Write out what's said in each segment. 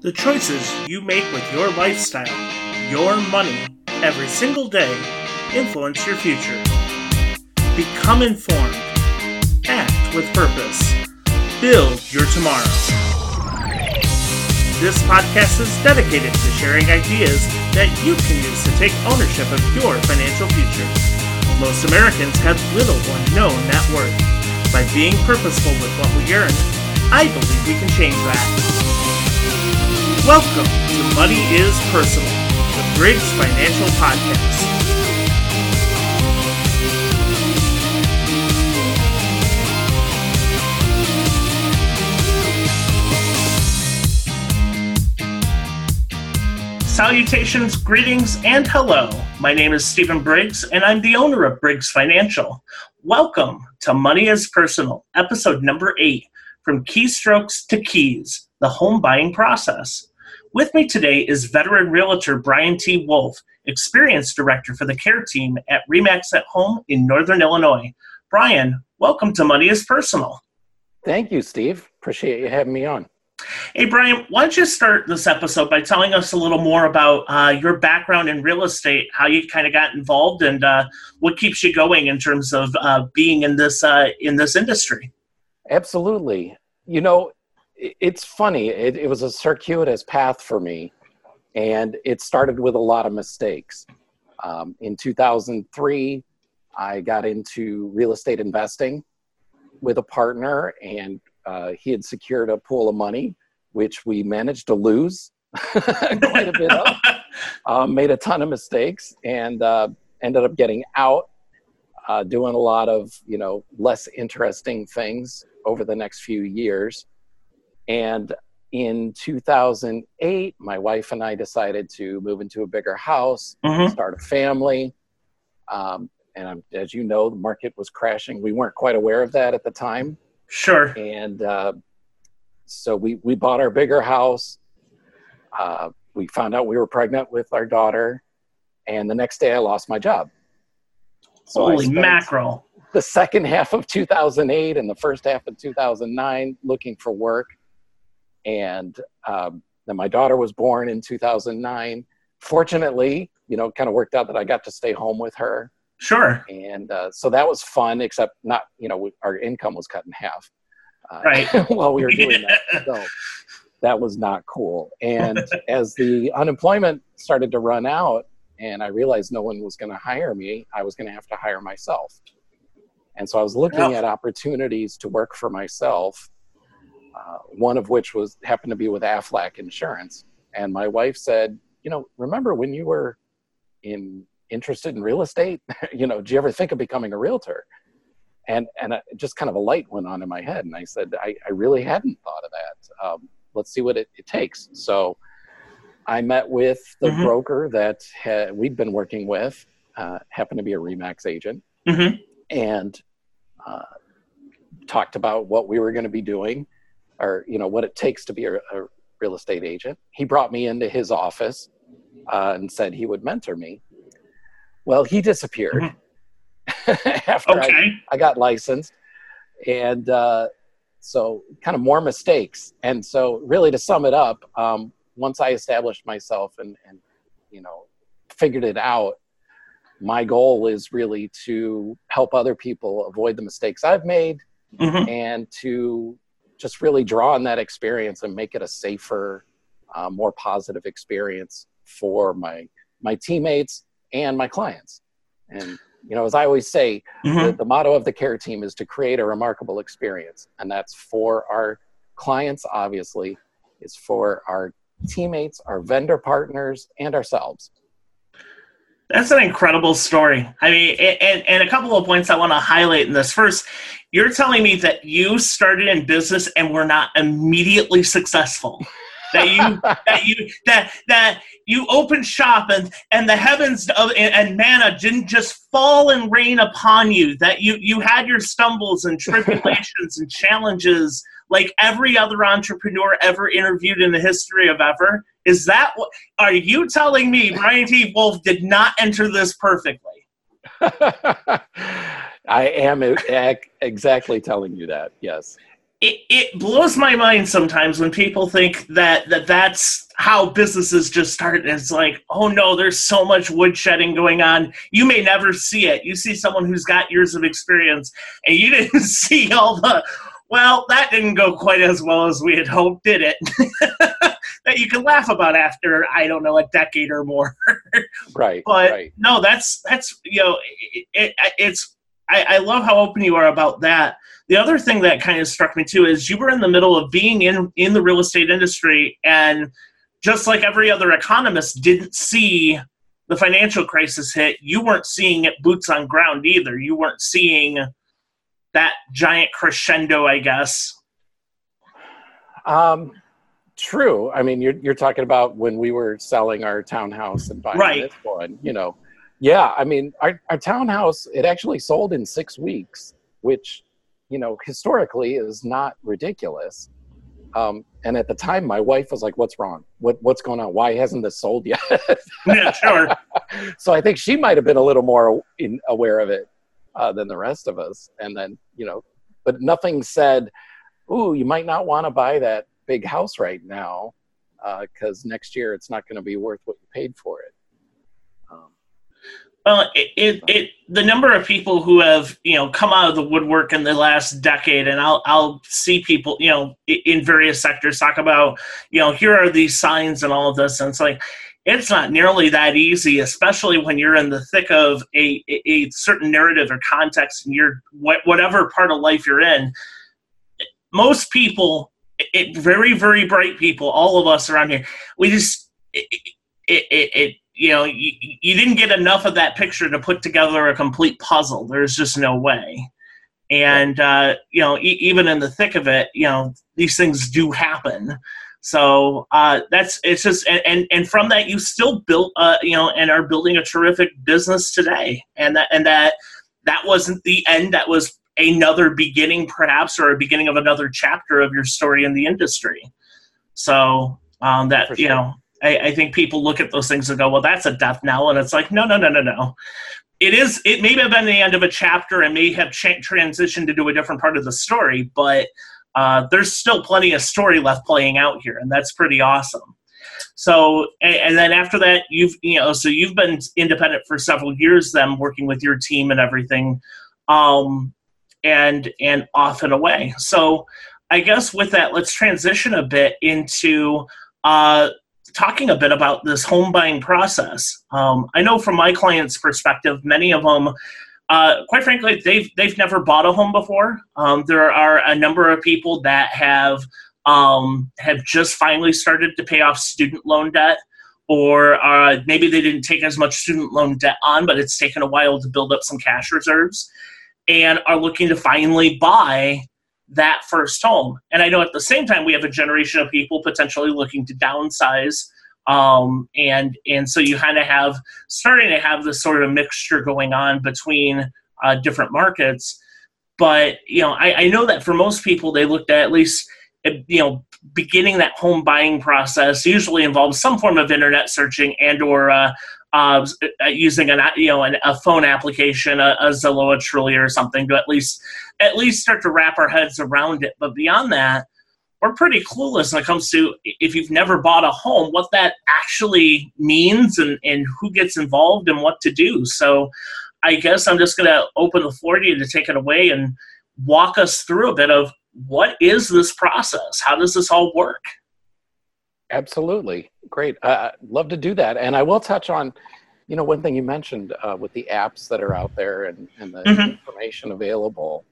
The choices you make with your lifestyle, your money, every single day influence your future. Become informed. Act with purpose. Build your tomorrow. This podcast is dedicated to sharing ideas that you can use to take ownership of your financial future. Most Americans have little or no net worth. By being purposeful with what we earn, I believe we can change that. Welcome to Money is Personal, the Briggs Financial Podcast. Salutations, greetings, and hello. My name is Stephen Briggs, and I'm the owner of Briggs Financial. Welcome to Money is Personal, episode number 8, From Keystrokes to Keys, the Home Buying Process. With me today is veteran realtor Brian T. Wolf, Experience Director for the Care Team at RE/MAX at Home in Northern Illinois. Brian, welcome to Money is Personal. Thank you, Steve. Appreciate you having me on. Hey, Brian, why don't you start this episode by telling us a little more about your background in real estate, how you kind of got involved, and what keeps you going in terms of being in this industry? Absolutely. You know, it's funny. It was a circuitous path for me, and it started with a lot of mistakes. In 2003, I got into real estate investing with a partner, and he had secured a pool of money, which we managed to lose quite a bit of. Made a ton of mistakes, and ended up getting out, doing a lot of less interesting things over the next few years. And in 2008, my wife and I decided to move into a bigger house, start a family. And as you know, the market was crashing. We weren't quite aware of that at the time. Sure. And so we bought our bigger house. We found out we were pregnant with our daughter. And the next day I lost my job. So Holy mackerel. The second half of 2008 and the first half of 2009 looking for work. And then my daughter was born in 2009. Fortunately, kind of worked out that I got to stay home with her. Sure. And so that was fun, except not, our income was cut in half right. while we were doing that. So that was not cool. And as the unemployment started to run out and I realized no one was going to hire me, I was going to have to hire myself. And so I was looking at opportunities to work for myself, one of which happened to be with Aflac Insurance. And my wife said, remember when you were interested in real estate? Do you ever think of becoming a realtor? And just kind of a light went on in my head. And I said, I really hadn't thought of that. Let's see what it takes. So I met with the broker that we'd been working with, happened to be a RE/MAX agent, and talked about what we were going to be doing, or, what it takes to be a real estate agent. He brought me into his office and said he would mentor me. Well, he disappeared after I got licensed. And so kind of more mistakes. And so really to sum it up, once I established myself and figured it out, my goal is really to help other people avoid the mistakes I've made and to just really draw on that experience and make it a safer, more positive experience for my teammates and my clients. And, as I always say, the motto of the Care Team is to create a remarkable experience. And that's for our clients, obviously. It's for our teammates, our vendor partners, and ourselves. That's an incredible story. I mean, and a couple of points I want to highlight in this. First, you're telling me that you started in business and were not immediately successful. that you opened shop and the heavens and manna didn't just fall and rain upon you. That you had your stumbles and tribulations and challenges like every other entrepreneur ever interviewed in the history of ever. Is that what? Are you telling me Brian T. Wolf did not enter this perfectly? I am exactly telling you that. Yes. it blows my mind sometimes when people think that's how businesses just start. And it's like, oh no, there's so much woodshedding going on. You may never see it. You see someone who's got years of experience, and you didn't see all the, well, that didn't go quite as well as we had hoped, did it? That you can laugh about after, I don't know, a decade or more. Right. But right. no, that's it's I love how open you are about that. The other thing that kind of struck me too is you were in the middle of being in the real estate industry, and just like every other economist didn't see the financial crisis hit, you weren't seeing it boots on ground either. You weren't seeing that giant crescendo, I guess. True. I mean, you're talking about when we were selling our townhouse and buying this one, Yeah, I mean, our townhouse, it actually sold in 6 weeks, which, historically is not ridiculous. And at the time, my wife was like, what's wrong? What's going on? Why hasn't this sold yet? Yeah, sure. So I think she might have been a little more aware of it than the rest of us. And then, but nothing said, ooh, you might not want to buy that big house right now because next year it's not going to be worth what you paid for it. Well, the number of people who have, come out of the woodwork in the last decade, and I'll see people, in various sectors talk about, here are these signs and all of this. And it's like, it's not nearly that easy, especially when you're in the thick of a certain narrative or context in your, whatever part of life you're in. Most people, very, very bright people, all of us around here, we just, you didn't get enough of that picture to put together a complete puzzle. There's just no way. And, even in the thick of it, these things do happen. So it's just, and from that, you still built, and are building a terrific business today. And that wasn't the end. That was another beginning, perhaps, or a beginning of another chapter of your story in the industry. So sure. I think people look at those things and go, well, that's a death knell. And it's like, no. It may have been the end of a chapter and may have transitioned into a different part of the story, but there's still plenty of story left playing out here. And that's pretty awesome. So, and then after that, you've been independent for several years then, working with your team and everything, and off and away. So I guess with that, let's transition a bit into, talking a bit about this home buying process. I know from my clients' perspective, many of them, quite frankly, they've never bought a home before. There are a number of people that have just finally started to pay off student loan debt, or maybe they didn't take as much student loan debt on, but it's taken a while to build up some cash reserves, and are looking to finally buy that first home. And I know at the same time, we have a generation of people potentially looking to downsize. And so you kind of starting to have this sort of mixture going on between different markets. But, I know that for most people, they looked at least, beginning that home buying process usually involves some form of internet searching and or using a phone application, a Zillow, a Trulia, or something to at least start to wrap our heads around it. But beyond that, we're pretty clueless when it comes to, if you've never bought a home, what that actually means and who gets involved and what to do. So I guess I'm just going to open the floor to you to take it away and walk us through a bit of what is this process? How does this all work? Absolutely. Great. Love to do that. And I will touch on, one thing you mentioned with the apps that are out there and the information available.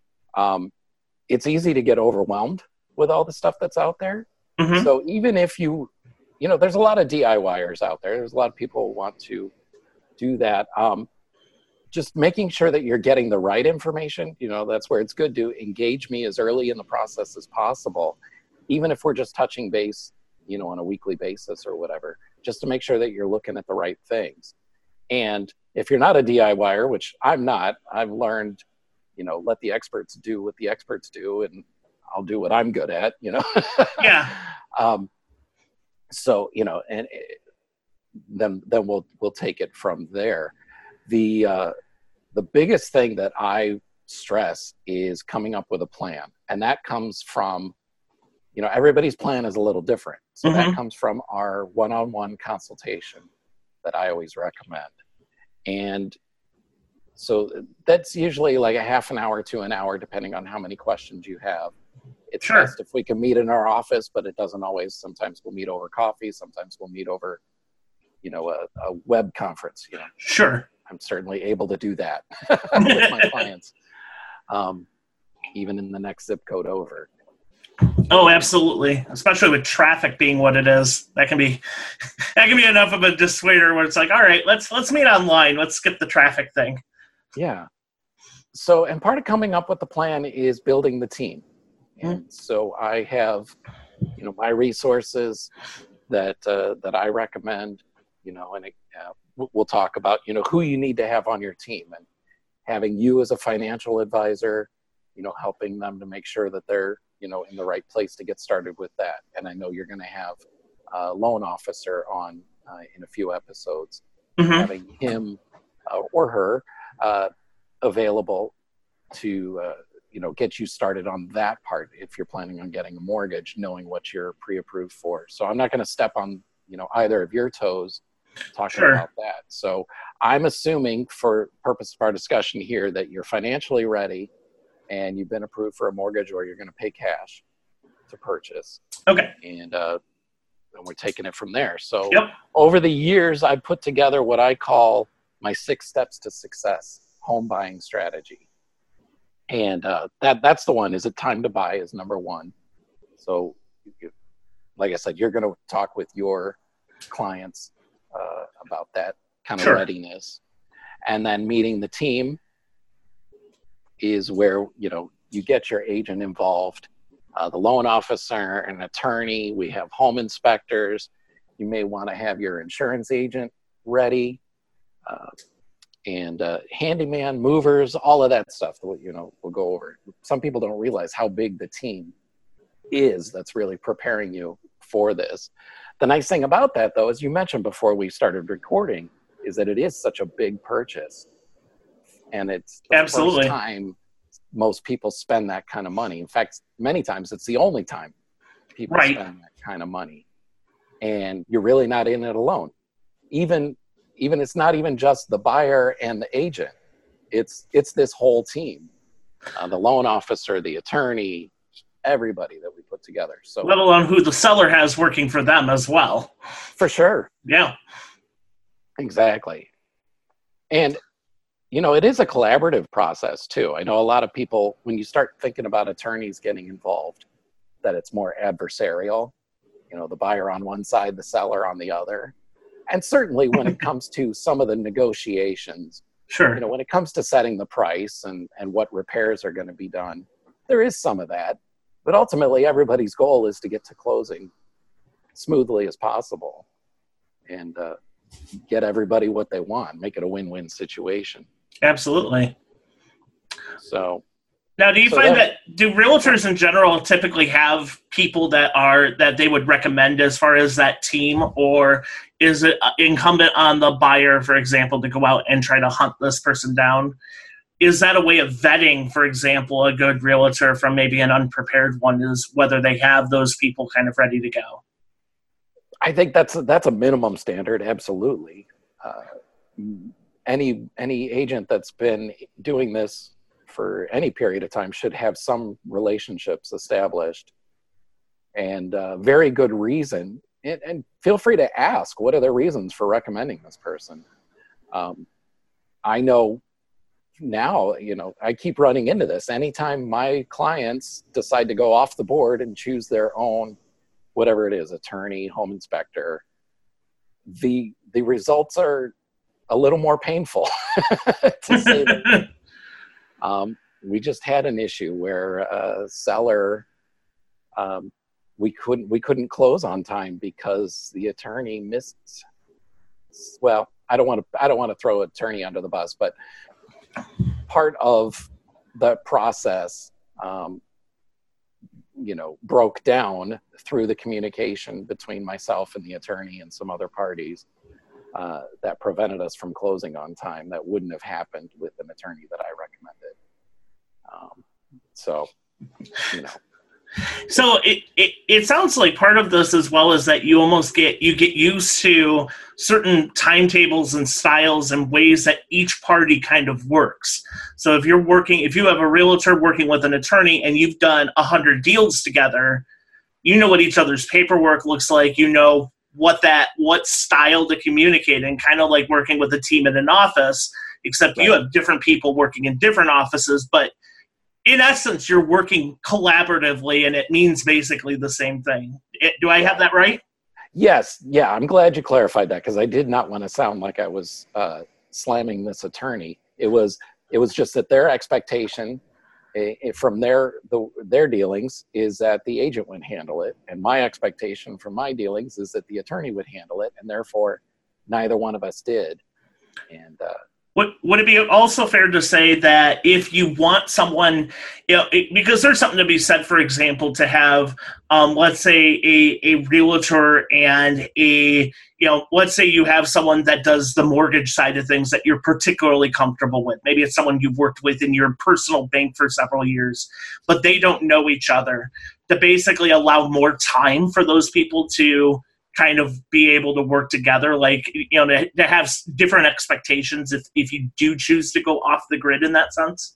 It's easy to get overwhelmed with all the stuff that's out there. So even if there's a lot of DIYers out there. There's a lot of people who want to do that. Just making sure that you're getting the right information, that's where it's good to engage me as early in the process as possible, even if we're just touching base, on a weekly basis or whatever, just to make sure that you're looking at the right things. And if you're not a DIYer, which I'm not, I've learned, let the experts do what the experts do, and I'll do what I'm good at, Yeah. So, and then we'll take it from there. The biggest thing that I stress is coming up with a plan. And that comes from, everybody's plan is a little different. So that comes from our one-on-one consultation that I always recommend. And so that's usually like a half an hour to an hour, depending on how many questions you have. It's best if we can meet in our office, but it doesn't always. Sometimes we'll meet over coffee. Sometimes we'll meet over, a web conference. Sure. I'm certainly able to do that with my clients, even in the next zip code over. Oh, absolutely. Especially with traffic being what it is, that can be enough of a dissuader where it's like, all right, let's meet online. Let's skip the traffic thing. Yeah. So, and part of coming up with the plan is building the team. And so I have, my resources that I recommend, and we'll talk about, who you need to have on your team, and having you as a financial advisor, helping them to make sure that they're, in the right place to get started with that. And I know you're going to have a loan officer on in a few episodes, having him or her available to, get you started on that part if you're planning on getting a mortgage, knowing what you're pre-approved for. So I'm not going to step on, either of your toes talking about that. So I'm assuming, for purpose of our discussion here, that you're financially ready and you've been approved for a mortgage, or you're going to pay cash to purchase. Okay. And we're taking it from there. So over the years, I've put together what I call my 6 steps to success home buying strategy. And that's the one. Is it time to buy is number 1. So like I said, you're going to talk with your clients about that kind of readiness. And then meeting the team is where, you get your agent involved, the loan officer, an attorney. We have home inspectors. You may want to have your insurance agent ready, and handyman, movers, all of that stuff, we'll go over. Some people don't realize how big the team is that's really preparing you for this. The nice thing about that, though, as you mentioned before we started recording, is that it is such a big purchase. And it's the first time most people spend that kind of money. In fact, many times it's the only time people spend that kind of money. And you're really not in it alone. Even it's not even just the buyer and the agent. It's this whole team, the loan officer, the attorney, everybody that we put together. So let alone who the seller has working for them as well. For sure. Yeah. Exactly. And it is a collaborative process too. I know a lot of people, when you start thinking about attorneys getting involved, that it's more adversarial, the buyer on one side, the seller on the other. And certainly when it comes to some of the negotiations, when it comes to setting the price and what repairs are going to be done, there is some of that. But ultimately, everybody's goal is to get to closing smoothly as possible and get everybody what they want, make it a win-win situation. Absolutely. So now, do you find that do realtors in general typically have people that they would recommend as far as that team, or is it incumbent on the buyer, for example, to go out and try to hunt this person down? Is that a way of vetting, for example, a good realtor from maybe an unprepared one, is whether they have those people kind of ready to go? I think that's a minimum standard. Absolutely. Any agent that's been doing this for any period of time should have some relationships established, and very good reason. And feel free to ask, what are their reasons for recommending this person? I know now, I keep running into this. Anytime my clients decide to go off the board and choose their own, whatever it is, attorney, home inspector, the results are a little more painful, to say the least. We just had an issue where a seller, we couldn't close on time because the attorney missed. Well, I don't want to throw attorney under the bus, but part of the process, broke down through the communication between myself and the attorney and some other parties, that prevented us from closing on time. That wouldn't have happened with an attorney that I recommended. So, you know. So it sounds like part of this as well is that you almost get used to certain timetables and styles and ways that each party kind of works. So if you have a realtor working with an attorney and you've done 100 deals together, you know what each other's paperwork looks like. You know what style to communicate in, kind of like working with a team in an office, except you have different people working in different offices, but in essence, you're working collaboratively, and it means basically the same thing. Do I have that right? Yes. Yeah. I'm glad you clarified that, because I did not want to sound like I was slamming this attorney. It was just that their expectation from their dealings is that the agent would handle it, and my expectation from my dealings is that the attorney would handle it, and therefore neither one of us did. And would it be also fair to say that if you want someone, because there's something to be said, for example, to have, let's say a realtor and let's say you have someone that does the mortgage side of things that you're particularly comfortable with. Maybe it's someone you've worked with in your personal bank for several years, but they don't know each other, to basically allow more time for those people to kind of be able to work together, like, to have different expectations if you do choose to go off the grid in that sense?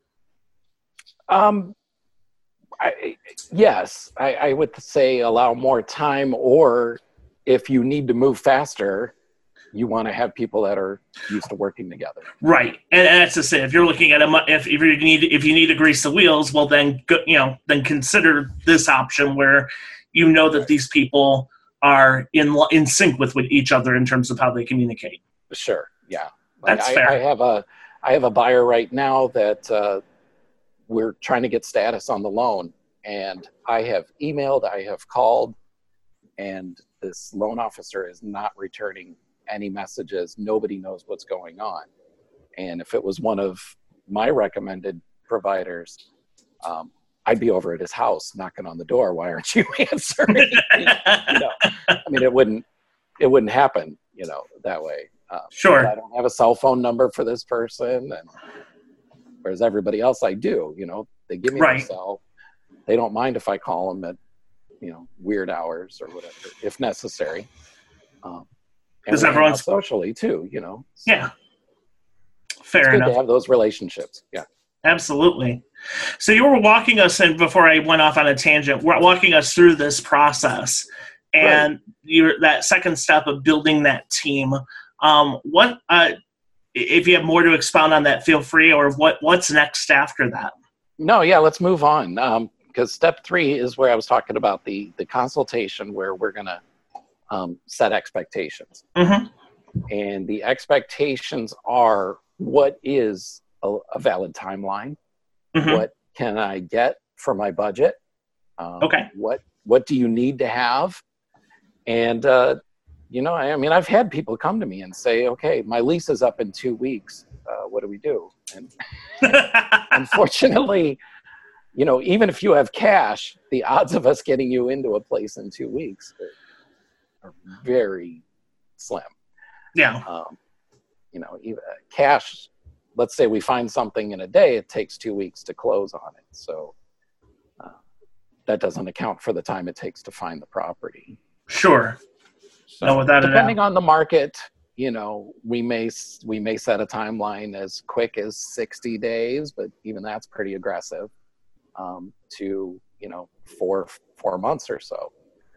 Yes, I would say allow more time, or if you need to move faster, you want to have people that are used to working together. Right, and that's to say, if you're looking at if you need to grease the wheels, well then then consider this option where that these people are in sync with each other in terms of how they communicate. Sure. Yeah. That's fair. I have a buyer right now that we're trying to get status on the loan, and I have emailed, I have called, and this loan officer is not returning any messages. Nobody knows what's going on. And if it was one of my recommended providers, I'd be over at his house knocking on the door. Why aren't you answering? I mean, it wouldn't happen, that way. Sure. I don't have a cell phone number for this person, and whereas everybody else I do, they give me their cell. They don't mind if I call them at, weird hours or whatever, if necessary. Because everyone's socially too, So yeah. Fair it's good enough. to have those relationships. Yeah. Absolutely. So you were walking us, and before I went off on a tangent, walking us through this process, and that second step of building that team. What if you have more to expound on that, feel free, or what's next after that? No, yeah, let's move on. Because step 3 is where I was talking about the consultation, where we're going to set expectations. Mm-hmm. And the expectations are, what is a valid timeline? Mm-hmm. What can I get for my budget? Okay. What do you need to have? And, I've had people come to me and say, okay, my lease is up in 2 weeks. What do we do? And unfortunately, even if you have cash, the odds of us getting you into a place in 2 weeks are very slim. Yeah. Even cash, let's say we find something in a day, it takes 2 weeks to close on it. So that doesn't account for the time it takes to find the property. Sure. So depending on the market, we may set a timeline as quick as 60 days, but even that's pretty aggressive, to 4 months or so.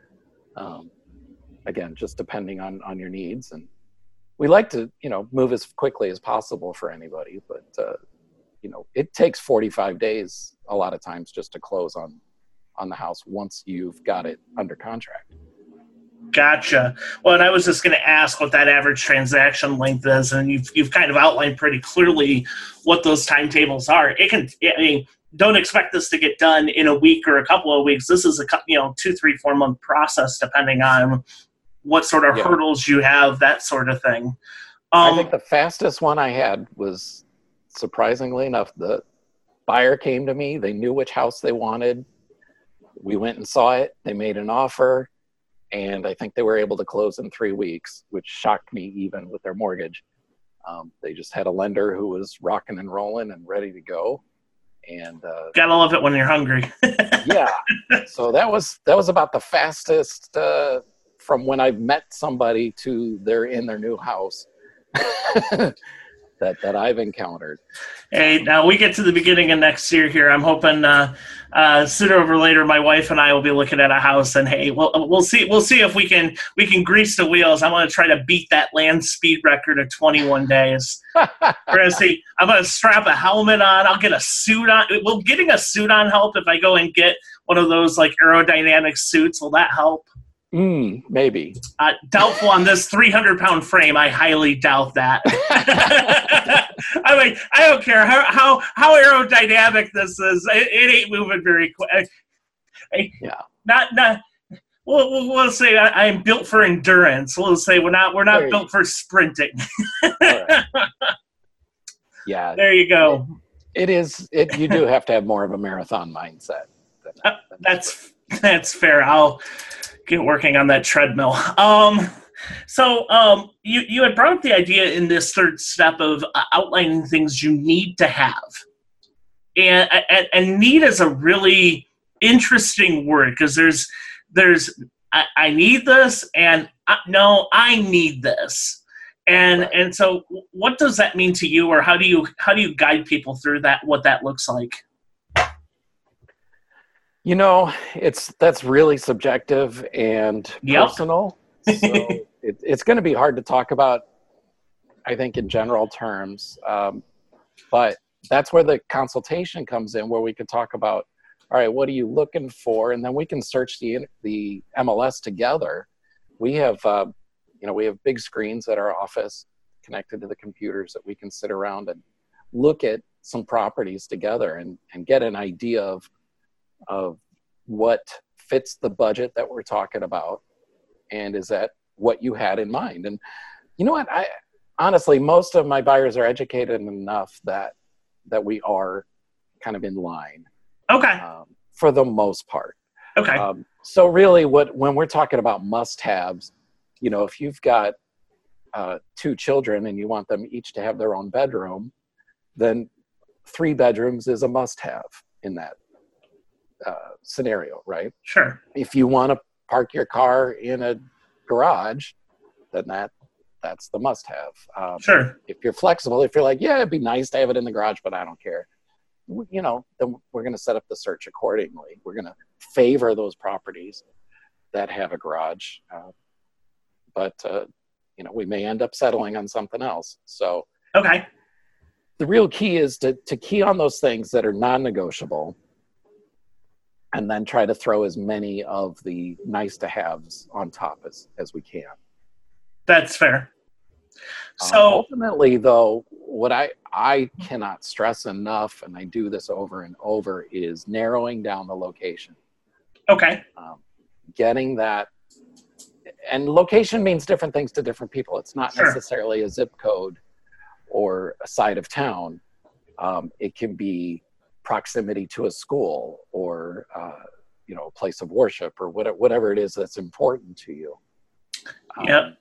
Again, just depending on your needs. And we like to, move as quickly as possible for anybody, but, it takes 45 days a lot of times just to close on the house once you've got it under contract. Gotcha. Well, and I was just going to ask what that average transaction length is, and you've kind of outlined pretty clearly what those timetables are. Don't expect this to get done in a week or a couple of weeks. This is a 2, 3, 4 month process, depending on what sort of hurdles you have, that sort of thing. I think the fastest one I had was, surprisingly enough, the buyer came to me. They knew which house they wanted. We went and saw it. They made an offer, and I think they were able to close in 3 weeks, which shocked me even with their mortgage. They just had a lender who was rocking and rolling and ready to go. And gotta love it when you're hungry. yeah, so that was about the fastest from when I met somebody to they're in their new house that I've encountered. Hey, now we get to the beginning of next year here. I'm hoping sooner or later, my wife and I will be looking at a house, and hey, we'll see if we can grease the wheels. I want to try to beat that land speed record of 21 days. We're gonna see. I'm gonna strap a helmet on. I'll get a suit on. Will getting a suit on help if I go and get one of those like aerodynamic suits? Will that help? Maybe. Doubtful on this 300-pound frame. I highly doubt that. I mean, I don't care how aerodynamic this is. It ain't moving very quick. Yeah. Not. We'll say I'm built for endurance. We'll say we're not built for sprinting. Right. Yeah. There you go. It is. You do have to have more of a marathon mindset. That's fair. I'll get working on that treadmill. So you had brought up the idea in this third step of outlining things you need to have, and need is a really interesting word because there's I need this and no, I need this, and Right. and so what does that mean to you, or how do you guide people through that, what that looks like? That's really subjective and personal. So it's going to be hard to talk about, I think, in general terms. But that's where the consultation comes in, where we can talk about, all right, what are you looking for? And then we can search the MLS together. We have, we have big screens at our office connected to the computers that we can sit around and look at some properties together and get an idea of what fits the budget that we're talking about, and is that what you had in mind. And you know what, I honestly, most of my buyers are educated enough that we are kind of in line. Okay. For the most part. Okay. So really when we're talking about must-haves, if you've got 2 children and you want them each to have their own bedroom, then 3 bedrooms is a must-have in that scenario, right? Sure. If you want to park your car in a garage, then that's the must-have. Sure. If you're flexible, if you're like, yeah, it'd be nice to have it in the garage, but I don't care, then we're going to set up the search accordingly. We're going to favor those properties that have a garage, but we may end up settling on something else. So okay, the real key is to key on those things that are non-negotiable, and then try to throw as many of the nice to haves on top as we can. That's fair. So ultimately, though, what I cannot stress enough, and I do this over and over, is narrowing down the location. Okay. Getting that, and location means different things to different people. It's not necessarily a zip code or a side of town. It can be proximity to a school or a place of worship or whatever it is that's important to you. Yep.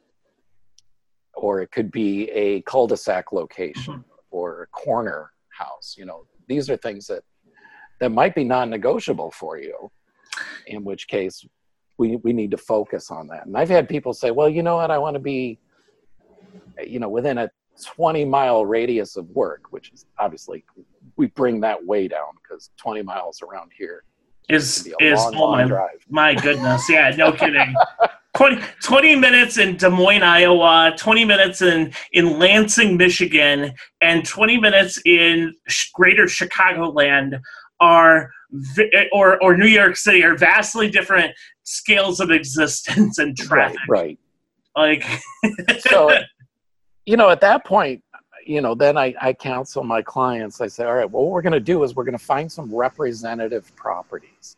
Or it could be a cul-de-sac location or a corner house. These are things that might be non-negotiable for you, in which case we need to focus on that. And I've had people say, well, you know what, I want to be within a 20-mile radius of work, which is obviously, we bring that way down because 20 miles around here is long drive. My goodness. Yeah, no kidding. 20 minutes in Des Moines, Iowa, 20 minutes in Lansing, Michigan, and 20 minutes in greater Chicagoland or New York City are vastly different scales of existence and traffic. Right. Like, so, at that point, then I counsel my clients. I say, all right, well, what we're going to do is we're going to find some representative properties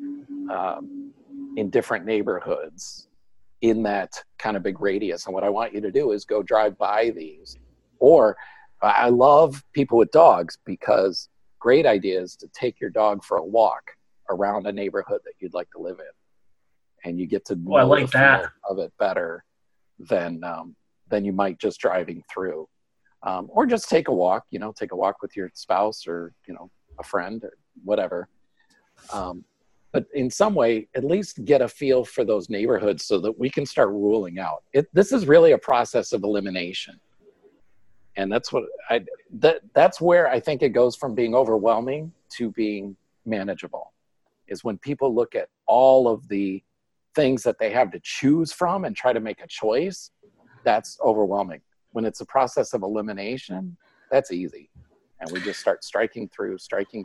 in different neighborhoods in that kind of big radius. And what I want you to do is go drive by these. Or I love people with dogs, because great idea is to take your dog for a walk around a neighborhood that you'd like to live in. And you get to know the feel of it better than you might just driving through. Or just take a walk with your spouse or, a friend or whatever. But in some way, at least get a feel for those neighborhoods so that we can start ruling out. This is really a process of elimination. And that's that's where I think it goes from being overwhelming to being manageable, is when people look at all of the things that they have to choose from and try to make a choice. That's overwhelming. When it's a process of elimination, that's easy. And we just start striking through.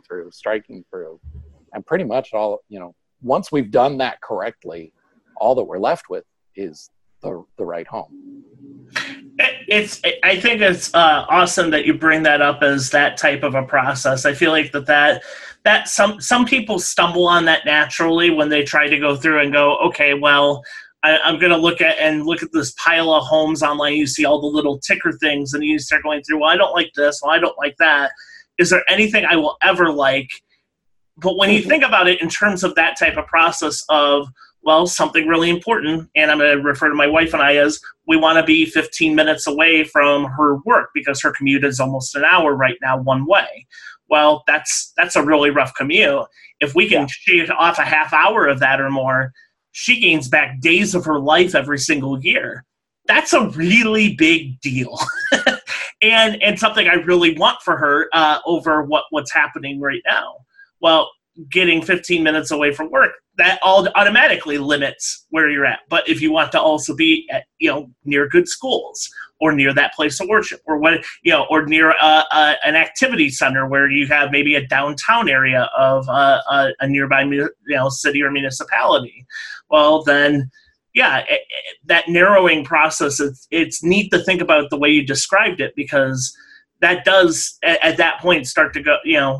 And pretty much all, once we've done that correctly, all that we're left with is the right home. I think it's awesome that you bring that up as that type of a process. I feel like that some people stumble on that naturally when they try to go through and go, okay, well, I'm going to look at this pile of homes online. You see all the little ticker things, and you start going through, well, I don't like this. Well, I don't like that. Is there anything I will ever like? But when you think about it in terms of that type of process of, well, something really important, and I'm going to refer to my wife and I as, we want to be 15 minutes away from her work because her commute is almost an hour right now one way. Well, that's a really rough commute. If we can shave off a half hour of that or more, she gains back days of her life every single year. That's a really big deal. and something I really want for her over what's happening right now. Well, getting 15 minutes away from work, that all automatically limits where you're at. But if you want to also be at, near good schools or near that place of worship or or near an activity center where you have maybe a downtown area of a nearby city or municipality, well then, that narrowing process, it's neat to think about the way you described it, because that does at that point start to go,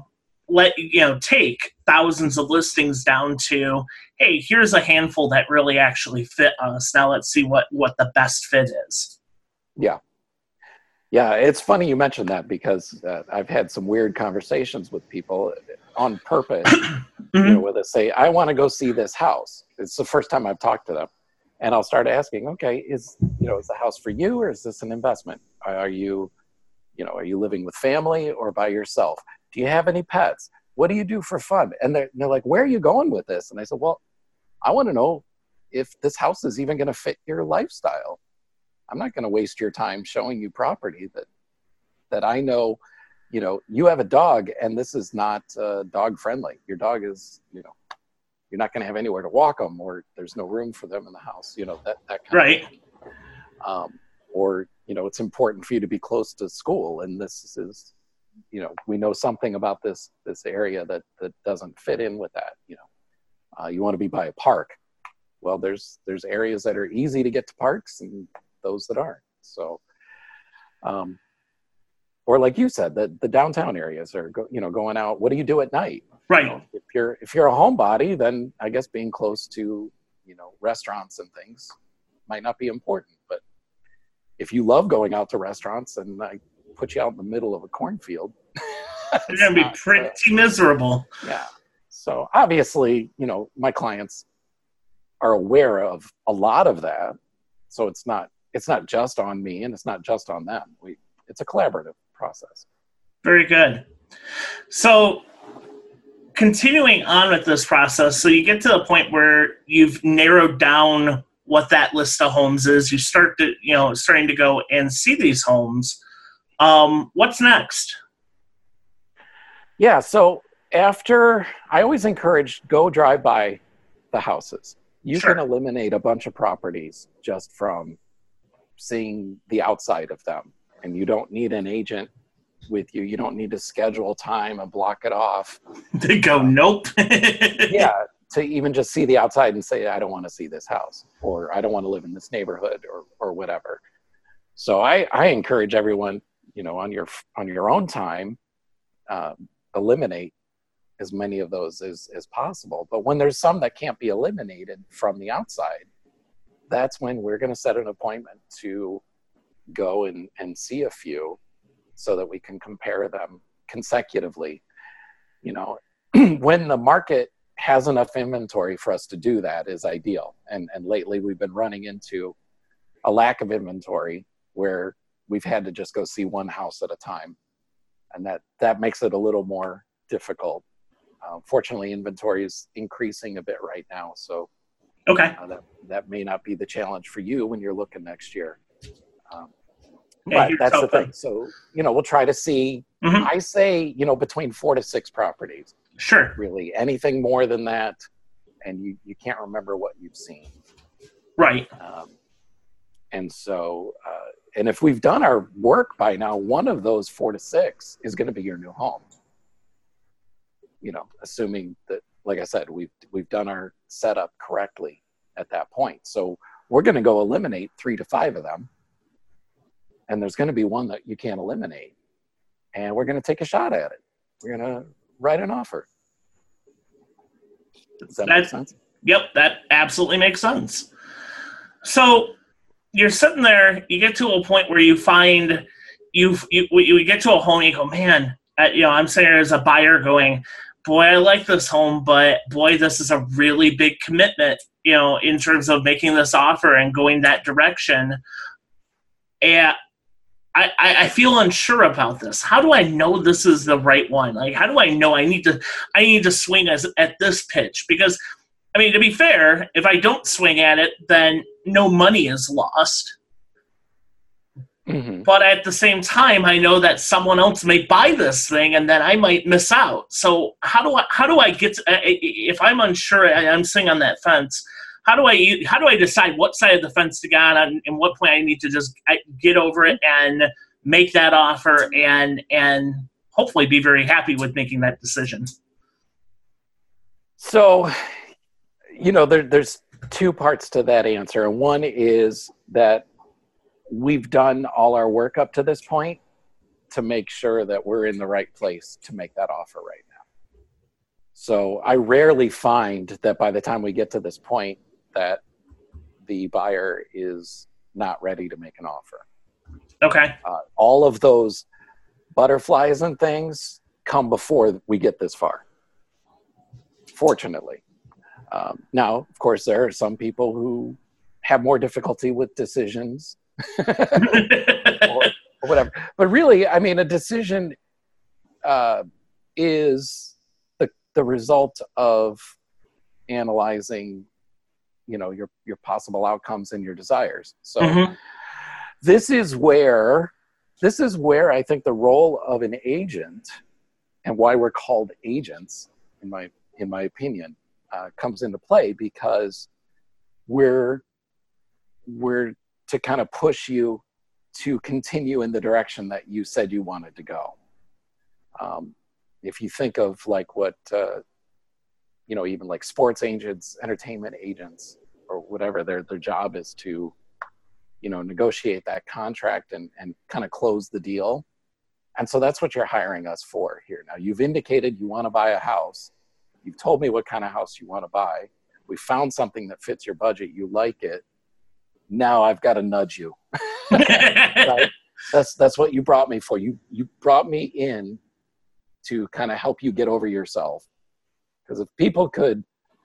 take thousands of listings down to, hey, here's a handful that really actually fit us. Now let's see what the best fit is. Yeah. It's funny you mentioned that, because I've had some weird conversations with people on purpose, where they say, I want to go see this house. It's the first time I've talked to them. And I'll start asking, okay, is the house for you, or is this an investment? Are you living with family or by yourself? Do you have any pets? What do you do for fun? And they're like, where are you going with this? And I said, well, I want to know if this house is even going to fit your lifestyle. I'm not going to waste your time showing you property that I know, you have a dog and this is not dog friendly. Your dog is, you're not going to have anywhere to walk them, or there's no room for them in the house, that kind right. of thing. Or, it's important for you to be close to school. And this is, we know something about this area that doesn't fit in with that. You want to be by a park. Well, there's areas that are easy to get to parks and those that aren't. So, or like you said, the downtown areas are, going out. What do you do at night? Right. If you're a homebody, then I guess being close to, restaurants and things might not be important. But if you love going out to restaurants and I put you out in the middle of a cornfield, you're going to be pretty miserable. Yeah. So obviously, my clients are aware of a lot of that. So it's not just on me and it's not just on them. It's a collaborative process. Very good. So continuing on with this process, so you get to the point where you've narrowed down what that list of homes is. You start to, starting to go and see these homes. What's next? Yeah. So after, I always encourage, go drive by the houses. You can eliminate a bunch of properties just from seeing the outside of them. And you don't need an agent with you. You don't need to schedule time and block it off. They go, nope. Yeah. To even just see the outside and say, I don't want to see this house, or I don't want to live in this neighborhood, or whatever. So I encourage everyone, on your own time, eliminate as many of those as possible. But when there's some that can't be eliminated from the outside, that's when we're going to set an appointment to go and see a few so that we can compare them consecutively. When the market has enough inventory for us to do that is ideal. And lately we've been running into a lack of inventory where we've had to just go see one house at a time. And that makes it a little more difficult. Fortunately, inventory is increasing a bit right now, so okay. That may not be the challenge for you when you're looking next year. Yeah, But that's the thing. So, we'll try to see, I say, between 4 to 6 properties. Sure. Really, anything more than that, and you can't remember what you've seen. Right. And so, and if we've done our work by now, one of those 4 to 6 is going to be your new home. Assuming that, like I said, we've done our setup correctly at that point. So we're going to go eliminate 3 to 5 of them. And there's going to be one that you can't eliminate. And we're going to take a shot at it. We're going to write an offer. Does that make sense? Yep, that absolutely makes sense. So you're sitting there, you get to a point where you find you get to a home and you go, man, I'm sitting there as a buyer going, boy, I like this home, but boy, this is a really big commitment, in terms of making this offer and going that direction. And I feel unsure about this. How do I know this is the right one? Like, how do I know I need to swing at this pitch? Because, to be fair, if I don't swing at it, then no money is lost. But at the same time, I know that someone else may buy this thing, and then I might miss out. So how do I get if I'm unsure, I'm sitting on that fence. How do I decide what side of the fence to get on, and what point I need to just get over it and make that offer and hopefully be very happy with making that decision? So, there's 2 parts to that answer. And one is that we've done all our work up to this point to make sure that we're in the right place to make that offer right now. So I rarely find that by the time we get to this point that the buyer is not ready to make an offer. Okay. All of those butterflies and things come before we get this far, fortunately. Now, of course, there are some people who have more difficulty with decisions or whatever. But really, a decision is the result of analyzing, your possible outcomes and your desires. So this is where I think the role of an agent, and why we're called agents, in my opinion, comes into play, because we're to kind of push you to continue in the direction that you said you wanted to go. If you think of like what, even like sports agents, entertainment agents, or whatever, their job is to, negotiate that contract and kind of close the deal. And so that's what you're hiring us for here. Now, you've indicated you want to buy a house. You've told me what kind of house you want to buy. We found something that fits your budget. You like it. Now I've got to nudge you. Right? That's what you brought me for. You brought me in to kind of help you get over yourself. Because if people could,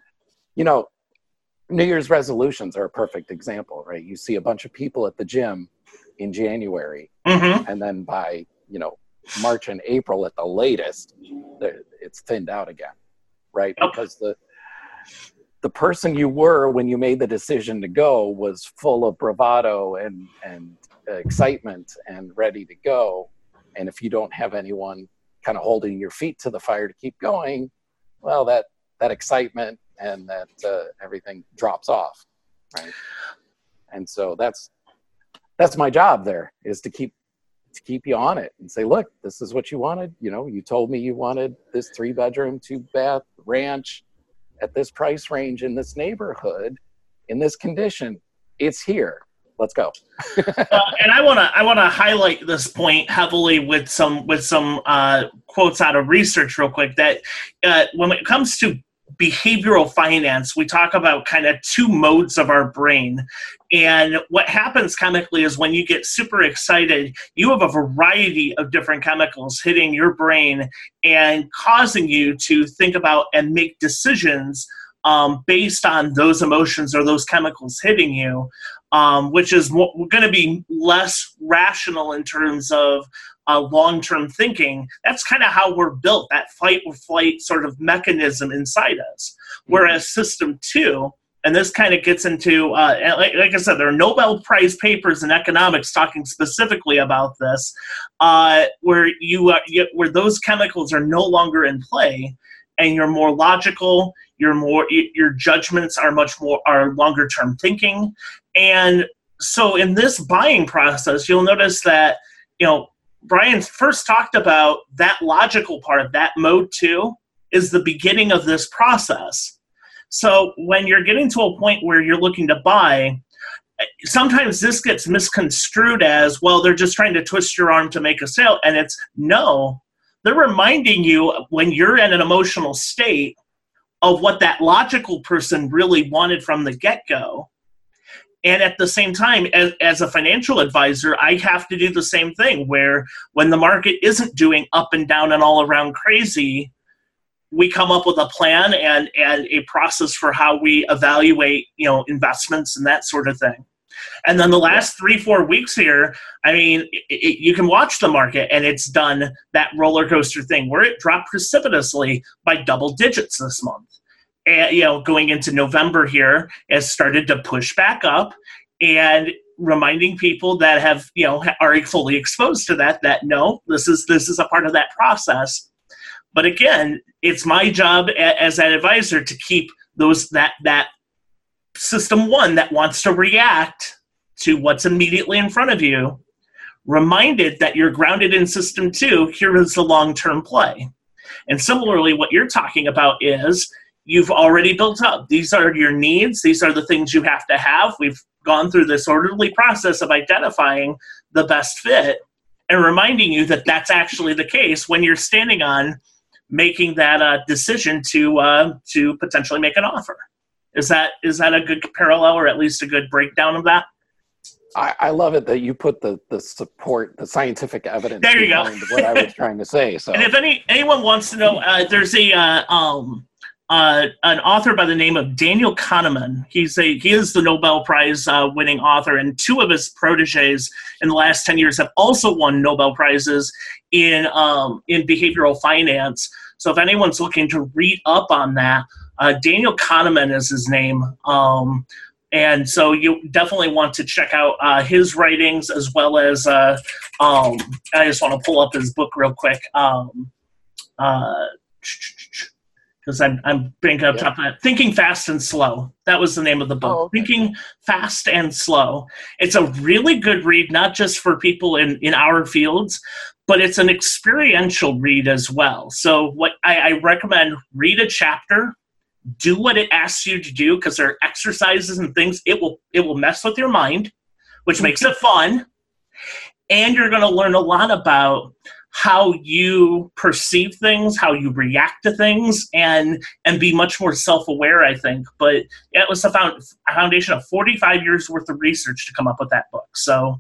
New Year's resolutions are a perfect example, right? You see a bunch of people at the gym in January, and then by, March and April at the latest, it's thinned out again, right? Because the person you were when you made the decision to go was full of bravado and excitement and ready to go. And if you don't have anyone kind of holding your feet to the fire to keep going, well, that excitement and that everything drops off, right? And so that's my job there, is to keep you on it and say, look, this is what you wanted. You told me you wanted this 3-bedroom, 2-bath ranch at this price range in this neighborhood, in this condition. It's here. Let's go. And I want to highlight this point heavily with some quotes out of research real quick, that when it comes to behavioral finance, we talk about kind of 2 modes of our brain. And what happens chemically is when you get super excited, you have a variety of different chemicals hitting your brain and causing you to think about and make decisions based on those emotions or those chemicals hitting you, which is going to be less rational in terms of long-term thinking. That's kind of how we're built, that fight or flight sort of mechanism inside us. Whereas system 2, and this kind of gets into, like I said, there are Nobel Prize papers in economics talking specifically about this, where where those chemicals are no longer in play, and you're more logical. Your judgments are longer term thinking, and so in this buying process, you'll notice that Brian first talked about that logical part of that mode 2 is the beginning of this process. So when you're getting to a point where you're looking to buy, sometimes this gets misconstrued as, well, they're just trying to twist your arm to make a sale. And it's, no, they're reminding you when you're in an emotional state of what that logical person really wanted from the get-go. And at the same time, as a financial advisor, I have to do the same thing, where when the market isn't doing up and down and all around crazy, we come up with a plan and a process for how we evaluate, investments and that sort of thing. And then the last 3-4 weeks here, I mean, you can watch the market, and it's done that roller coaster thing where it dropped precipitously by double digits this month. And, going into November here, has started to push back up, and reminding people that have, are fully exposed to that no, this is a part of that process. But again, it's my job as an advisor to keep that system 1 that wants to react to what's immediately in front of you reminded that you're grounded in system 2. Here is the long-term play. And similarly, what you're talking about is you've already built up. These are your needs. These are the things you have to have. We've gone through this orderly process of identifying the best fit and reminding you that that's actually the case when you're standing on making that decision to potentially make an offer. Is that a good parallel, or at least a good breakdown of that? I love it that you put the support, the scientific evidence there you behind go. what I was trying to say. So, and if anyone wants to know, there's an author by the name of Daniel Kahneman. He is the Nobel Prize winning author, and 2 of his proteges in the last 10 years have also won Nobel Prizes in behavioral finance. So if anyone's looking to read up on that, Daniel Kahneman is his name. And so you definitely want to check out his writings, as well as I just want to pull up his book real quick. Because I'm bringing up top of that. Thinking Fast and Slow. That was the name of the book. Oh, okay. Thinking Fast and Slow. It's a really good read, not just for people in our fields, but it's an experiential read as well. So what I recommend, read a chapter, do what it asks you to do, because there are exercises and things. It will mess with your mind, which makes it fun. And you're going to learn a lot about how you perceive things, how you react to things, and be much more self-aware, I think. But it was a foundation of 45 years worth of research to come up with that book. So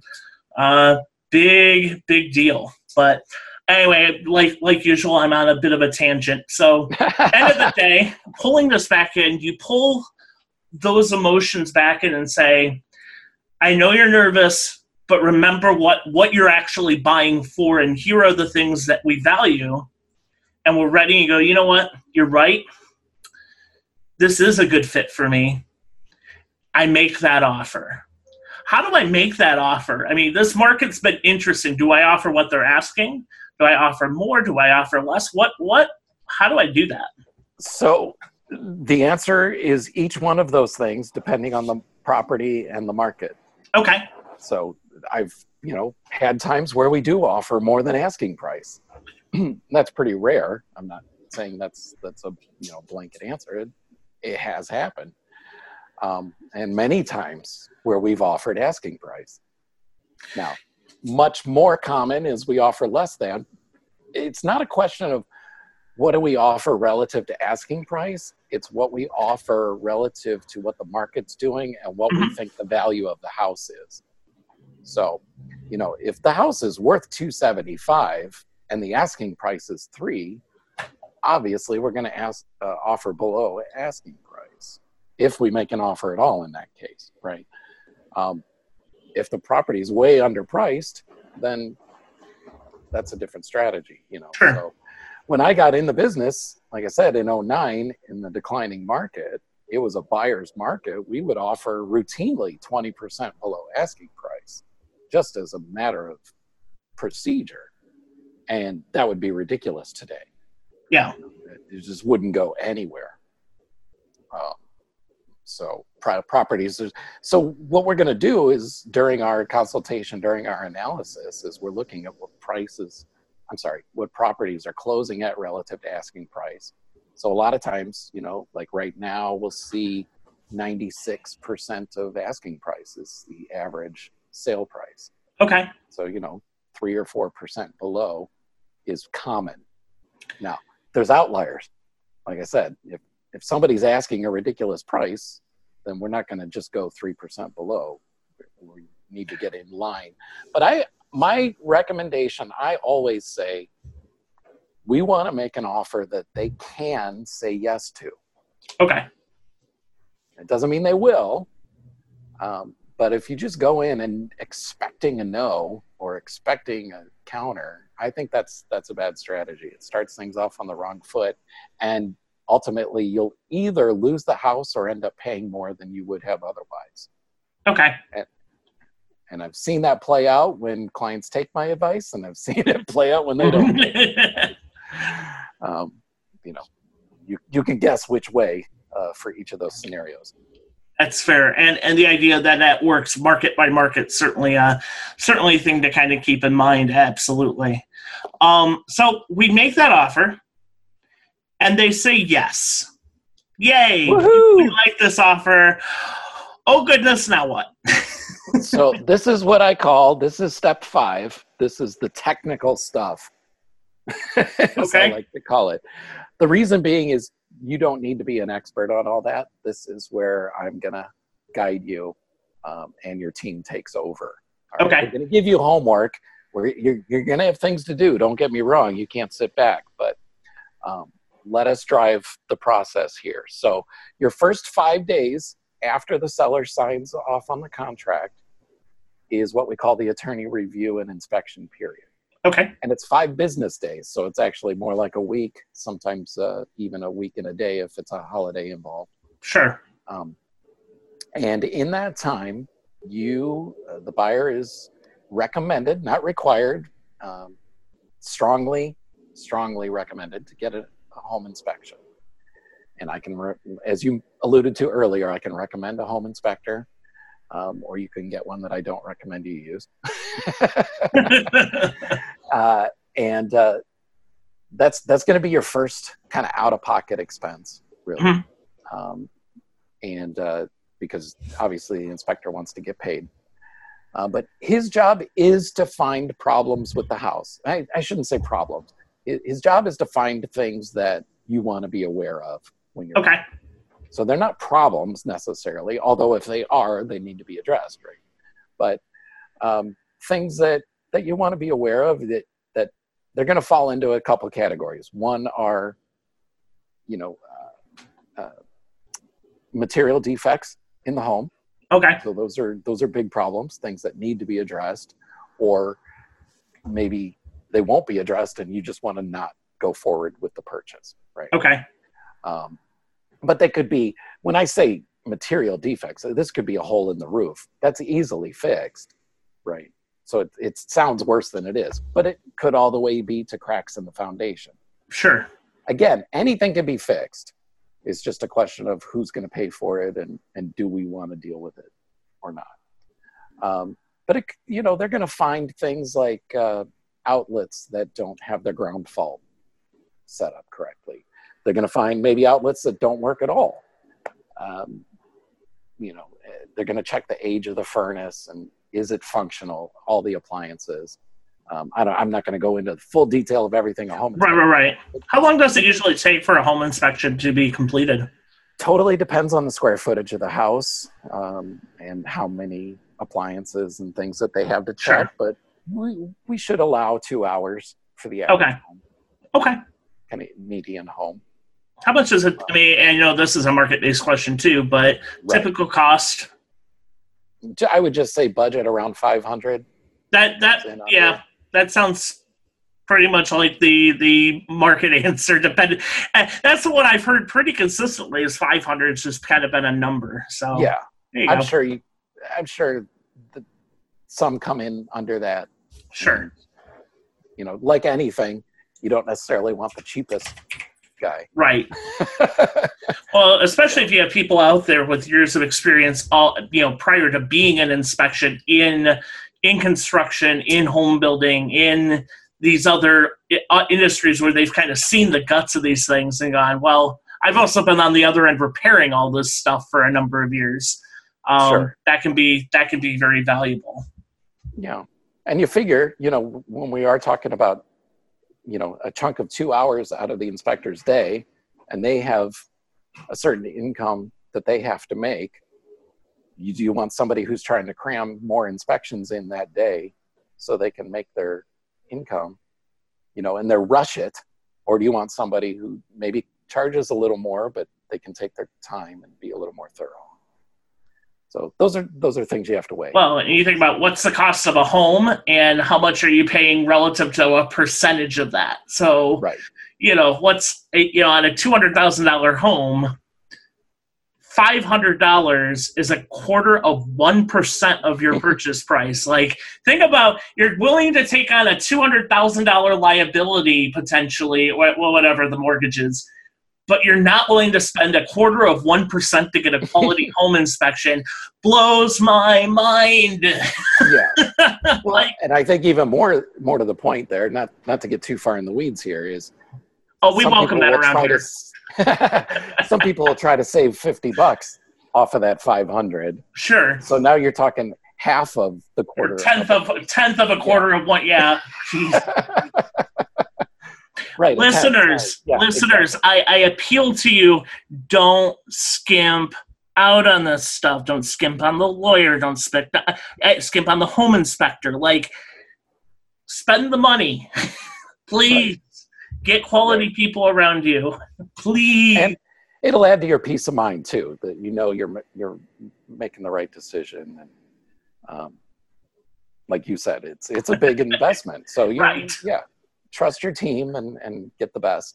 big deal. But anyway, like usual, I'm on a bit of a tangent. So end of the day, pulling this back in, you pull those emotions back in and say, I know you're nervous, but remember what you're actually buying for, and here are the things that we value. And we're ready to go, you know what? You're right. This is a good fit for me. I make that offer. How do I make that offer? I mean, this market's been interesting. Do I offer what they're asking? Do I offer more? Do I offer less? How do I do that? So the answer is each one of those things, depending on the property and the market. Okay. So I've, had times where we do offer more than asking price. That's pretty rare. I'm not saying that's a, blanket answer. It has happened. And many times where we've offered asking price. Now, much more common is we offer less than. It's not a question of what do we offer relative to asking price. It's what we offer relative to what the market's doing and what we think the value of the house is. So, if the house is worth $275 and the asking price is $3, obviously we're going to offer below asking price if we make an offer at all in that case, right? If the property is way underpriced, then that's a different strategy, Sure. So when I got in the business, like I said, in 2009, in the declining market, it was a buyer's market. We would offer routinely 20% below asking price, just as a matter of procedure. And that would be ridiculous today. Yeah. It just wouldn't go anywhere. So properties. So what we're going to do is during our consultation, during our analysis, is we're looking at what properties are closing at relative to asking price. So a lot of times, like right now, we'll see 96% of asking price is the average sale price. Okay. So, 3 or 4% below is common. Now, there's outliers. Like I said, if somebody's asking a ridiculous price, then we're not going to just go 3% below. We need to get in line. But my recommendation, I always say, we want to make an offer that they can say yes to. Okay. It doesn't mean they will. But if you just go in and expecting a no or expecting a counter, I think that's a bad strategy. It starts things off on the wrong foot. And ultimately, you'll either lose the house or end up paying more than you would have otherwise. Okay. And I've seen that play out when clients take my advice, and I've seen it play out when they don't. You can guess which way for each of those scenarios. That's fair, and the idea that works market by market certainly a thing to kind of keep in mind. Absolutely. So we make that offer, and they say yes. Yay! Woohoo! We like this offer. Oh goodness! Now what? So this is what this is step 5. This is the technical stuff. As I like to call it. The reason being is you don't need to be an expert on all that. This is where I'm going to guide you, and your team takes over. All right? We're going to give you homework. You're going to have things to do. Don't get me wrong. You can't sit back, but let us drive the process here. So your first 5 days after the seller signs off on the contract is what we call the attorney review and inspection period. Okay. And it's 5 business days, so it's actually more like a week, sometimes even a week and a day if it's a holiday involved. Sure. And in that time, the buyer is recommended, not required, strongly recommended to get a home inspection. And I can, as you alluded to earlier, I can recommend a home inspector. Or you can get one that I don't recommend you use. And that's going to be your first kind of out-of-pocket expense, really. Mm-hmm. Because obviously the inspector wants to get paid. But his job is to find problems with the house. I shouldn't say problems. His job is to find things that you want to be aware of when you're okay. So they're not problems necessarily, although if they are, they need to be addressed, right? But things that you want to be aware of that they're going to fall into a couple of categories. One are, material defects in the home. Okay. So those are big problems, things that need to be addressed, or maybe they won't be addressed and you just want to not go forward with the purchase, right? Okay. But they could be, when I say material defects, this could be a hole in the roof. That's easily fixed, right? So it sounds worse than it is, but it could all the way be to cracks in the foundation. Sure. Again, anything can be fixed. It's just a question of who's going to pay for it and do we want to deal with it or not. But they're going to find things like outlets that don't have their ground fault set up correctly. They're going to find maybe outlets that don't work at all. They're going to check the age of the furnace and is it functional, all the appliances. I'm not going to go into full detail of everything a home inspection. Right. How long does it usually take for a home inspection to be completed? Totally depends on the square footage of the house and how many appliances and things that they have to check. Sure. But we should allow 2 hours for the average home. Okay. Kind of median home. How much is it? I mean, and this is a market-based question too, but typical cost? I would just say budget around $500. That sounds pretty much like the market answer. Dependent. That's the one I've heard pretty consistently. Is 500 has just kind of been a number. So yeah, there you I'm go. sure that some come in under that. Sure. And, like anything, you don't necessarily want the cheapest guy. Right. Well, especially if you have people out there with years of experience, prior to being an inspection in construction, in home building, in these other industries where they've kind of seen the guts of these things and gone, well, I've also been on the other end repairing all this stuff for a number of years. Sure. That can be very valuable. Yeah. And you figure, when we are talking about, a chunk of 2 hours out of the inspector's day, and they have a certain income that they have to make, do you want somebody who's trying to cram more inspections in that day so they can make their income, and they rush it? Or do you want somebody who maybe charges a little more, but they can take their time and be a little more thorough? So those are things you have to weigh. Well, and you think about what's the cost of a home and how much are you paying relative to a percentage of that. So, right. What's on a $200,000 home, $500 is 0.25% of your purchase price. Like, think about, you're willing to take on a $200,000 liability potentially, or whatever the mortgage is, but you're not willing to spend 0.25% to get a quality home inspection. Blows my mind. Yeah. Well, and I think even more to the point there, not to get too far in the weeds here, is we welcome that around here. Some people will try to save $50 off of that 500. Sure. So now you're talking half of the quarter. Tenth of a quarter of what? Yeah. Right. Listeners, exactly. I appeal to you, don't skimp out on this stuff. Don't skimp on the lawyer. Don't skimp on the home inspector. Like, spend the money. Please. Right. Get quality people around you. Please. And it'll add to your peace of mind, too, that you're making the right decision. And like you said, it's a big investment. So, right. Yeah. Trust your team and get the best.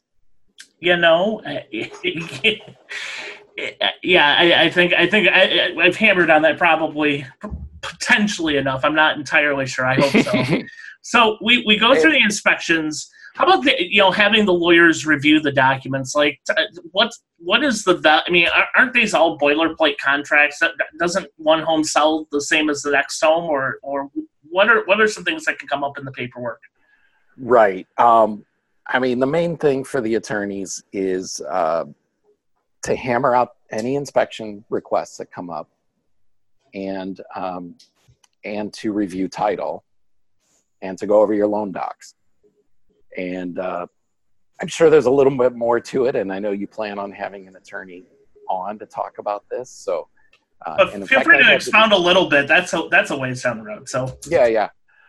I think I've hammered on that probably potentially enough. I'm not entirely sure. I hope so. So we go through the inspections. How about having the lawyers review the documents? Like, what is I mean, aren't these all boilerplate contracts? Doesn't one home sell the same as the next home, or what are some things that can come up in the paperwork? Right. I mean, the main thing for the attorneys is to hammer out any inspection requests that come up, and to review title, and to go over your loan docs. And I'm sure there's a little bit more to it, and I know you plan on having an attorney on to talk about this. So, but feel free to expound a little bit. That's a ways down the road. So yeah.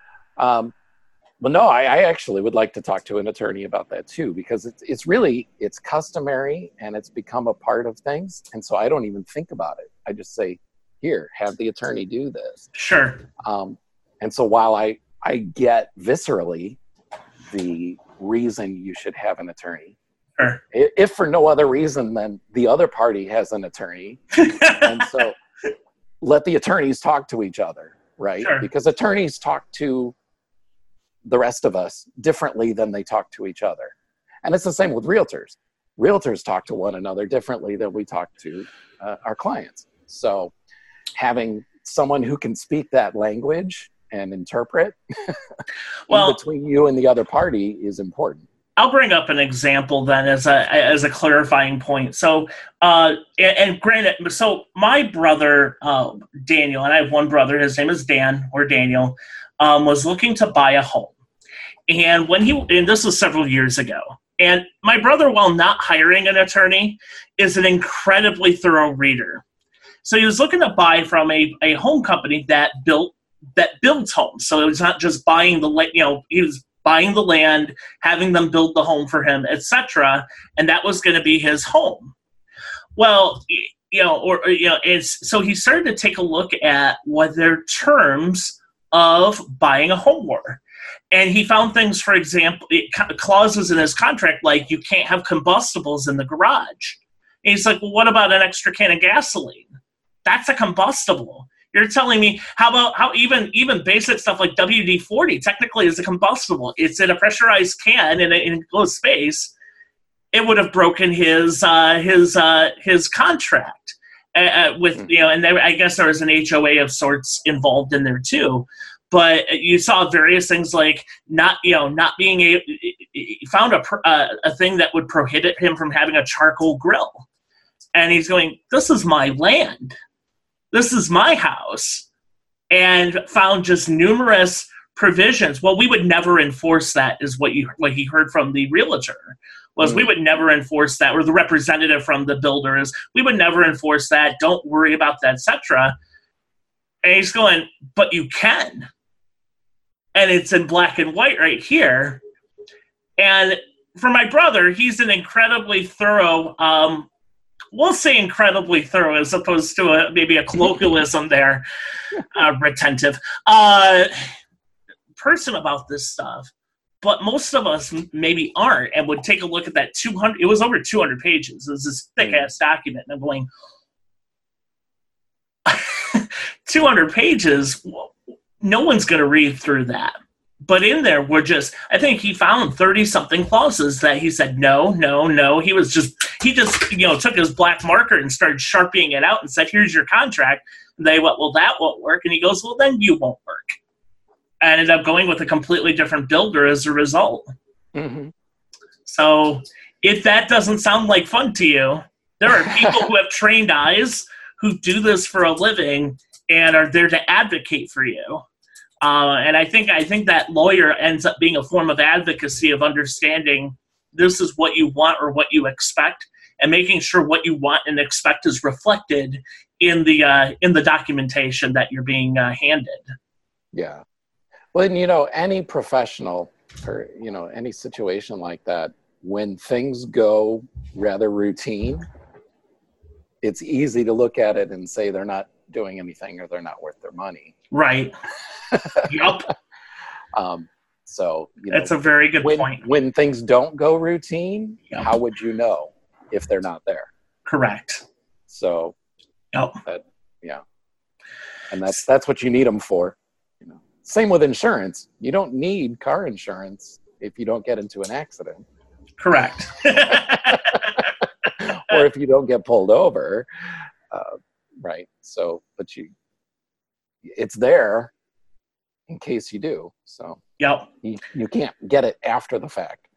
Well, no, I actually would like to talk to an attorney about that too, because it's customary and it's become a part of things. And so I don't even think about it. I just say, here, have the attorney do this. Sure. And so while I get viscerally the reason you should have an attorney, sure, if for no other reason than the other party has an attorney. And so let the attorneys talk to each other, right? Sure. Because attorneys talk to the rest of us differently than they talk to each other. And it's the same with realtors. Realtors talk to one another differently than we talk to our clients. So having someone who can speak that language and interpret between you and the other party is important. I'll bring up an example then as a clarifying point. So, and granted, so my brother, Daniel, and I have one brother, his name is Dan or Daniel, was looking to buy a home. And and this was several years ago, and my brother, while not hiring an attorney, is an incredibly thorough reader. So he was looking to buy from a home company that builds homes. So it was not just buying he was buying the land, having them build the home for him, etc. And that was going to be his home. Well, so he started to take a look at what their terms of buying a home were. And he found things, for example, clauses in his contract like you can't have combustibles in the garage. And he's like, well, what about an extra can of gasoline? That's a combustible. You're telling me how even basic stuff like WD-40 technically is a combustible. It's in a pressurized can in an enclosed space. It would have broken his contract with and there, I guess there was an HOA of sorts involved in there too. But you saw various things like not being able. He found a thing that would prohibit him from having a charcoal grill, and he's going, "This is my land. This is my house," and found just numerous provisions. Well, we would never enforce that, is what he heard from the realtor. Was we would never enforce that, or the representative from the builder is, we would never enforce that. Don't worry about that, etc. And he's going, but you can. And it's in black and white right here. And for my brother, he's an incredibly thorough, we'll say incredibly thorough as opposed to maybe a colloquialism there, retentive, person about this stuff. But most of us maybe aren't, and would take a look at that 200, it was over 200 pages. It was this thick-ass document. And I'm going, 200 pages, no one's going to read through that. But in there were just, I think he found 30-something clauses that he said, no. He just took his black marker and started sharpieing it out and said, here's your contract. And they went, well, that won't work. And he goes, well, then you won't work. I ended up going with a completely different builder as a result. Mm-hmm. So if that doesn't sound like fun to you, there are people who have trained eyes who do this for a living and are there to advocate for you. And I think that lawyer ends up being a form of advocacy of understanding this is what you want or what you expect, and making sure what you want and expect is reflected in the documentation that you're being handed. Yeah. Well, and, any professional or, any situation like that, when things go rather routine, it's easy to look at it and say they're not doing anything or they're not worth their money. Right. Yup. So, that's a very good point. When things don't go routine, how would you know if they're not there? Correct. So, yep. And that's what you need them for. Same with insurance. You don't need car insurance if you don't get into an accident. Correct. Or if you don't get pulled over, right? So, but it's there in case you do. So, yep. You can't get it after the fact.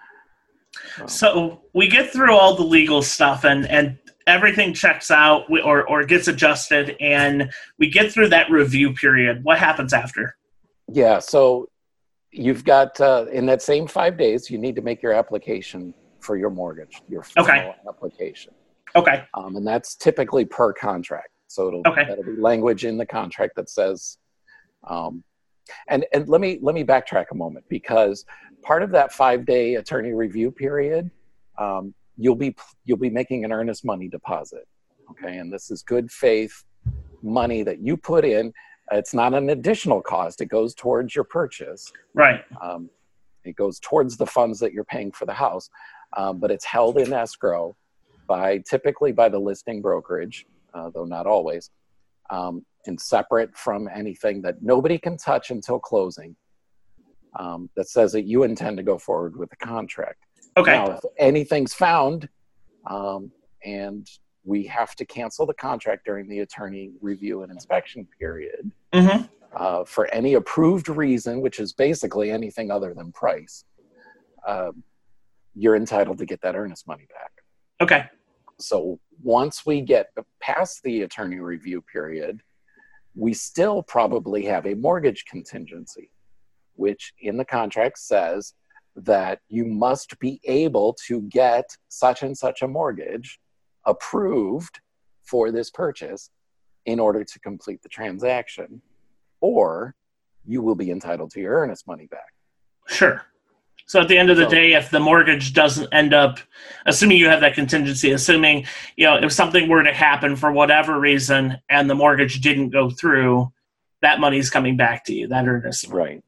So we get through all the legal stuff and everything checks out or gets adjusted, and we get through that review period. What happens after? Yeah, so you've got, in that same 5 days, you need to make your application for your mortgage, your formal application. Okay. And that's typically per contract. So that'll be language in the contract that says, and let me backtrack a moment, because part of that 5-day attorney review period, you'll be making an earnest money deposit. Okay. And this is good faith money that you put in. It's not an additional cost. It goes towards your purchase. Right. It goes towards the funds that you're paying for the house. But it's held in escrow typically by the listing brokerage, though not always, and separate from anything that nobody can touch until closing, that says that you intend to go forward with the contract. Okay. Now, if anything's found and we have to cancel the contract during the attorney review and inspection period, for any approved reason, which is basically anything other than price, you're entitled to get that earnest money back. Okay. So once we get past the attorney review period, we still probably have a mortgage contingency, which in the contract says that you must be able to get such and such a mortgage approved for this purchase in order to complete the transaction, or you will be entitled to your earnest money back. Sure. So at the end of the day, if the mortgage doesn't end up, assuming you have that contingency, assuming, if something were to happen for whatever reason and the mortgage didn't go through, that money's coming back to you, that earnest. Right.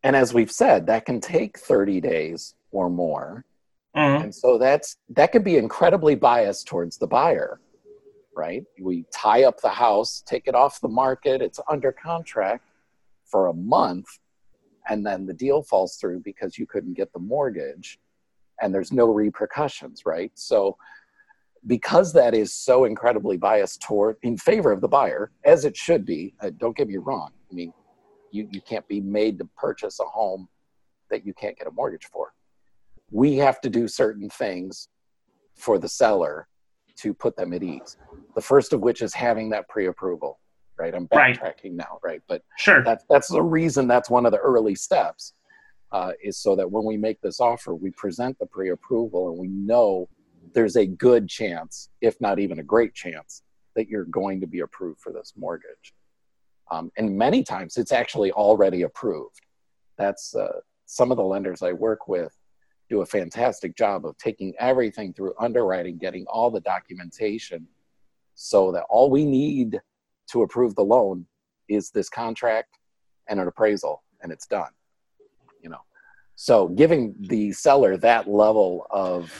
And as we've said, that can take 30 days or more. Mm-hmm. And so that can be incredibly biased towards the buyer, right? We tie up the house, take it off the market, it's under contract for a month, and then the deal falls through because you couldn't get the mortgage, and there's no repercussions, right? So because that is so incredibly biased in favor of the buyer, as it should be, don't get me wrong. I mean, you can't be made to purchase a home that you can't get a mortgage for. We have to do certain things for the seller to put them at ease. The first of which is having that pre-approval, right? I'm backtracking now, right? But sure, that's the reason that's one of the early steps, is so that when we make this offer, we present the pre-approval and we know there's a good chance, if not even a great chance, that you're going to be approved for this mortgage. And many times it's actually already approved. That's some of the lenders I work with do a fantastic job of taking everything through underwriting, getting all the documentation, so that all we need to approve the loan is this contract and an appraisal, and it's done. So giving the seller that level of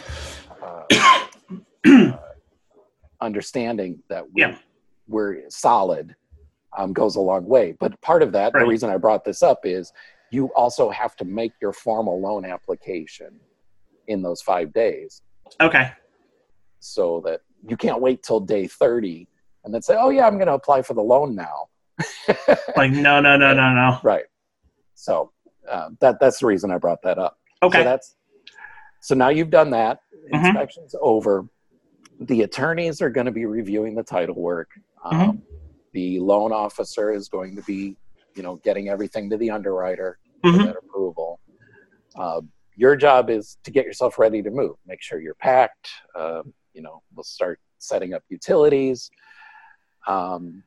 understanding that we're solid goes a long way. But part of that, the reason I brought this up is you also have to make your formal loan application in those 5 days. Okay. So that you can't wait till day 30 and then say, oh yeah, I'm going to apply for the loan now. Like, no. Right. So that's the reason I brought that up. Okay. So now you've done that. Inspection's over. The attorneys are going to be reviewing the title work. The loan officer is going to be, getting everything to the underwriter for that approval. Your job is to get yourself ready to move. Make sure you're packed. We'll start setting up utilities. And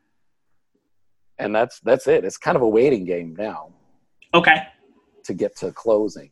that's it. It's kind of a waiting game now. Okay. To get to closing.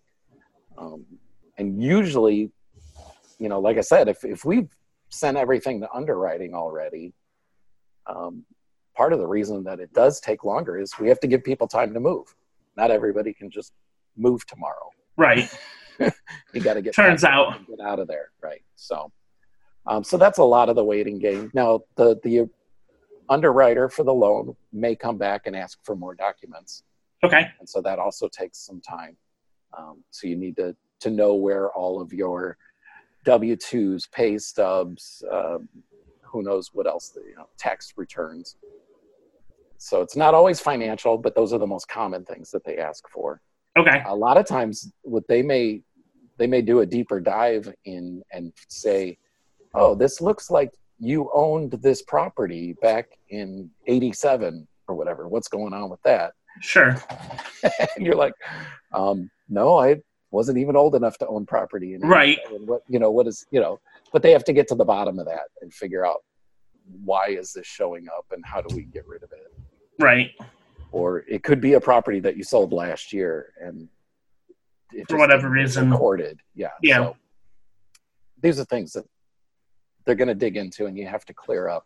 And usually, like I said, if we've sent everything to underwriting already, part of the reason that it does take longer is we have to give people time to move. Not everybody can just move tomorrow. Right. You got to get get out of there. Right. So that's a lot of the waiting game. Now the underwriter for the loan may come back and ask for more documents. Okay. And so that also takes some time. So you need to know where all of your W-2s, pay stubs, who knows what else, tax returns. So it's not always financial, but those are the most common things that they ask for. Okay. A lot of times what they may do a deeper dive in and say, oh, this looks like you owned this property back in 87 or whatever. What's going on with that? Sure. And you're like, no, I wasn't even old enough to own property. Right. And what is, but they have to get to the bottom of that and figure out why is this showing up and how do we get rid of it? Right. Or it could be a property that you sold last year and it for whatever reason recorded. Yeah. Yeah. So these are things that they're going to dig into and you have to clear up.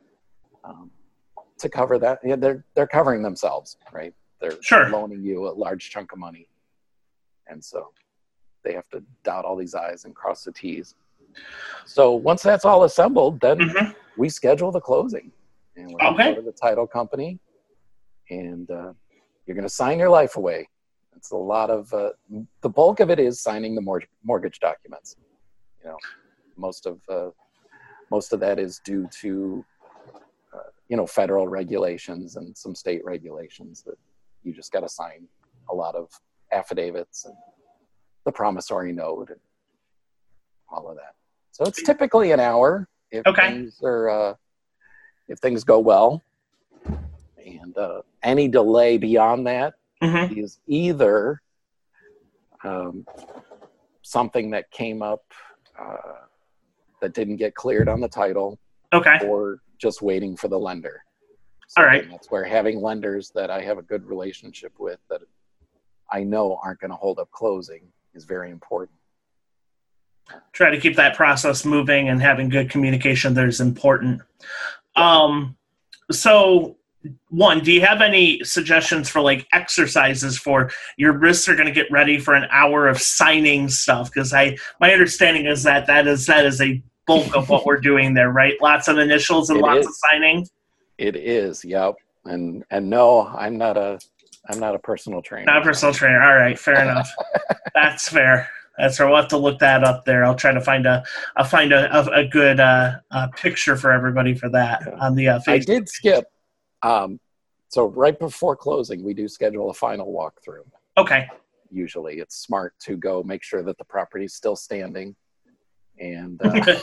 To cover that, they're covering themselves, right? They're loaning you a large chunk of money, and so they have to dot all these I's and cross the T's. So once that's all assembled, then we schedule the closing, and we're going to go to the title company, and you're going to sign your life away. It's a lot of the bulk of it is signing the mortgage documents. Most of that is due to federal regulations and some state regulations that you just got to sign a lot of affidavits and the promissory note and all of that. So it's typically an hour if things go well. And any delay beyond that is either something that came up that didn't get cleared on the title, or just waiting for the lender. So all right. That's where having lenders that I have a good relationship with that I know aren't going to hold up closing is very important. Try to keep that process moving and having good communication there is important. So one, do you have any suggestions for like exercises for your wrists are going to get ready for an hour of signing stuff? Because my understanding is that is a bulk of what we're doing there, right? Lots of initials and lots of signing. It is, yep. And no, I'm not a personal trainer. Not a personal trainer. All right, fair enough. That's fair. That's fair. We'll have to look that up there. I'll try to find a good picture for everybody for that on the Facebook. I did skip. So right before closing, we do schedule a final walkthrough. Okay. Usually, it's smart to go make sure that the property is still standing, and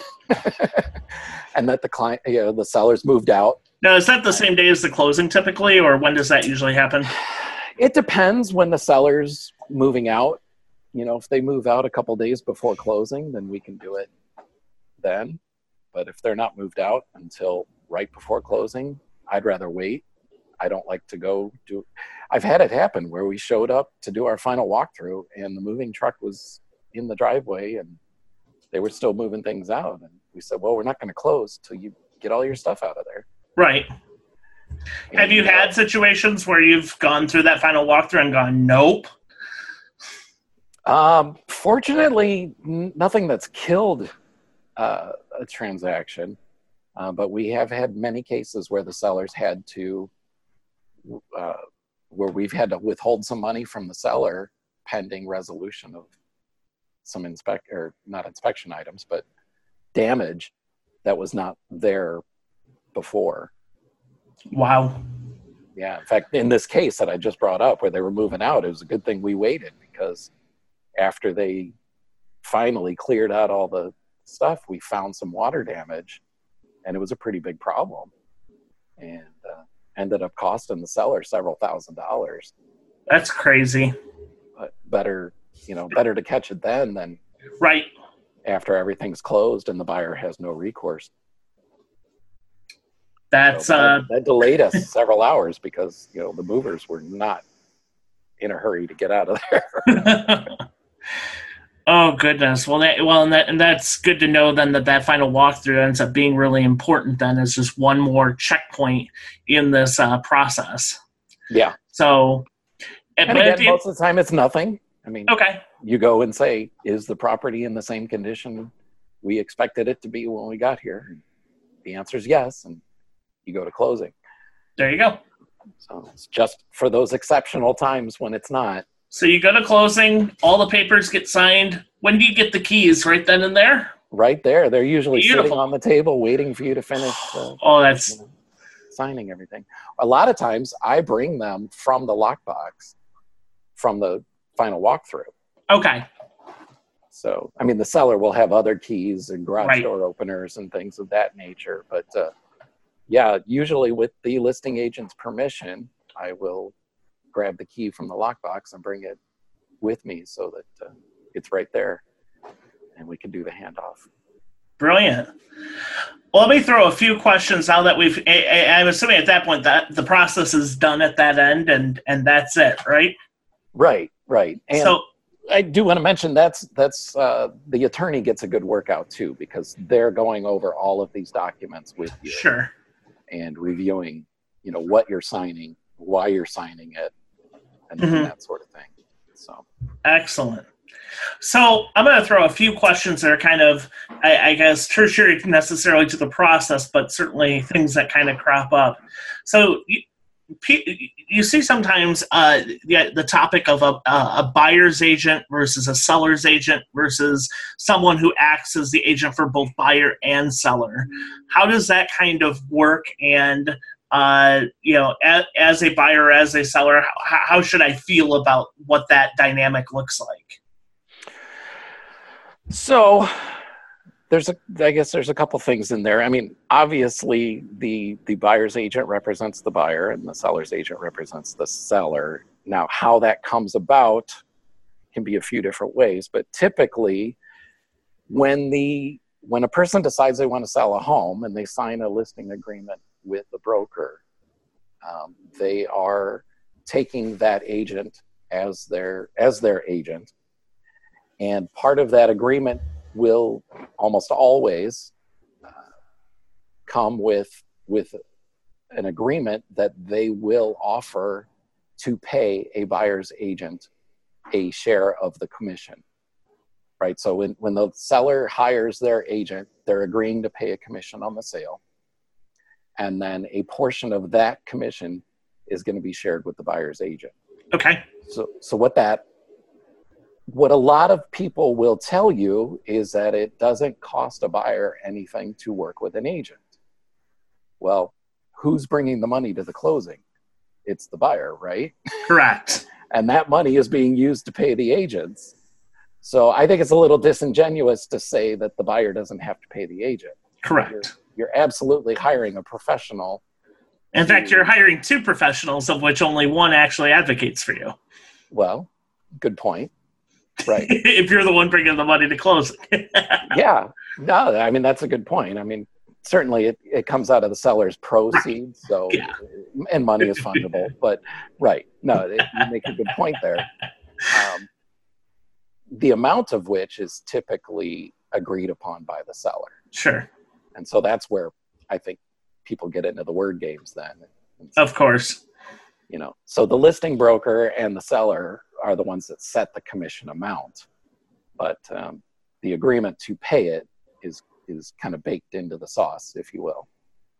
and that the client, the seller's moved out. Now, is that the same day as the closing typically, or when does that usually happen? It depends when the seller's moving out. If they move out a couple days before closing, then we can do it then. But if they're not moved out until right before closing, I'd rather wait. I don't like to go do. I've had it happen where we showed up to do our final walkthrough and the moving truck was in the driveway and they were still moving things out. And we said, well, we're not going to close till you get all your stuff out of there. Right. And have you had situations where you've gone through that final walkthrough and gone, nope? Fortunately, nothing that's killed a transaction. But we have had many cases where the sellers had to, where we've had to withhold some money from the seller pending resolution of some not inspection items, but damage that was not there before. Wow. Yeah. In fact, in this case that I just brought up where they were moving out, it was a good thing we waited because after they finally cleared out all the stuff, we found some water damage. And it was a pretty big problem, and ended up costing the seller several $1,000s. That's crazy. But better to catch it then than right after everything's closed and the buyer has no recourse. That's that delayed us several hours because the movers were not in a hurry to get out of there. Oh goodness! And that's good to know then that final walkthrough ends up being really important. Then as just one more checkpoint in this process. Yeah. So, and again, most of the time it's nothing. I mean, okay. You go and say, "Is the property in the same condition we expected it to be when we got here?" And the answer is yes, and you go to closing. There you go. So it's just for those exceptional times when it's not. So you go to closing, all the papers get signed. When do you get the keys? Right then and there? Right there. They're usually sitting on the table waiting for you to finish that's signing everything. A lot of times I bring them from the lockbox from the final walkthrough. Okay. So, I mean, the seller will have other keys and garage door openers and things of that nature. But yeah, usually with the listing agent's permission, I will grab the key from the lockbox and bring it with me so that it's right there and we can do the handoff. Brilliant. Well, let me throw a few questions now that I'm assuming at that point that the process is done at that end and that's it, right? Right. And so I do want to mention that's the attorney gets a good workout too, because they're going over all of these documents with you. Sure. And reviewing, what you're signing, why you're signing it, and that sort of thing. So excellent. So I'm going to throw a few questions that are kind of, I guess, tertiary necessarily to the process, but certainly things that kind of crop up. So you see sometimes the topic of a buyer's agent versus a seller's agent versus someone who acts as the agent for both buyer and seller. How does that kind of work? And as a buyer, as a seller, how should I feel about what that dynamic looks like? So I guess there's a couple things in there. I mean, obviously the buyer's agent represents the buyer and the seller's agent represents the seller. Now, how that comes about can be a few different ways, but typically when a person decides they want to sell a home and they sign a listing agreement with the broker, they are taking that agent as their agent. And part of that agreement will almost always come with an agreement that they will offer to pay a buyer's agent a share of the commission, right? So when the seller hires their agent, they're agreeing to pay a commission on the sale. And then a portion of that commission is going to be shared with the buyer's agent. Okay. So what a lot of people will tell you is that it doesn't cost a buyer anything to work with an agent. Well, who's bringing the money to the closing? It's the buyer, right? Correct. And that money is being used to pay the agents. So I think it's a little disingenuous to say that the buyer doesn't have to pay the agent. Correct. You're absolutely hiring a professional. In fact, you're hiring two professionals, of which only one actually advocates for you. Well, good point. Right. If you're the one bringing the money to close. Yeah. No, I mean, that's a good point. I mean, certainly it comes out of the seller's proceeds. So, yeah. And money is fungible, but right. No, you make a good point there. The amount of which is typically agreed upon by the seller. Sure. And so that's where I think people get into the word games then. Of course. You know, so the listing broker and the seller are the ones that set the commission amount, but the agreement to pay it is kind of baked into the sauce, if you will.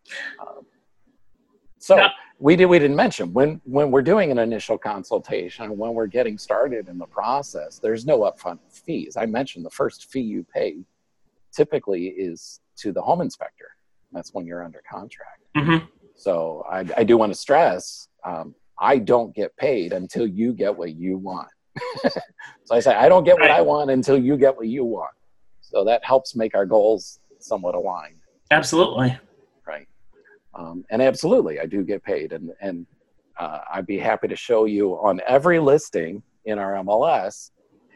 We didn't mention when we're doing an initial consultation, when we're getting started in the process, there's no upfront fees. I mentioned the first fee you pay typically is to the home inspector. That's when you're under contract. Mm-hmm. So I do want to stress, I don't get paid until you get what you want. So I say, I don't get what I want until you get what you want. So that helps make our goals somewhat aligned. Absolutely. Right. And absolutely, I do get paid. And I'd be happy to show you on every listing in our MLS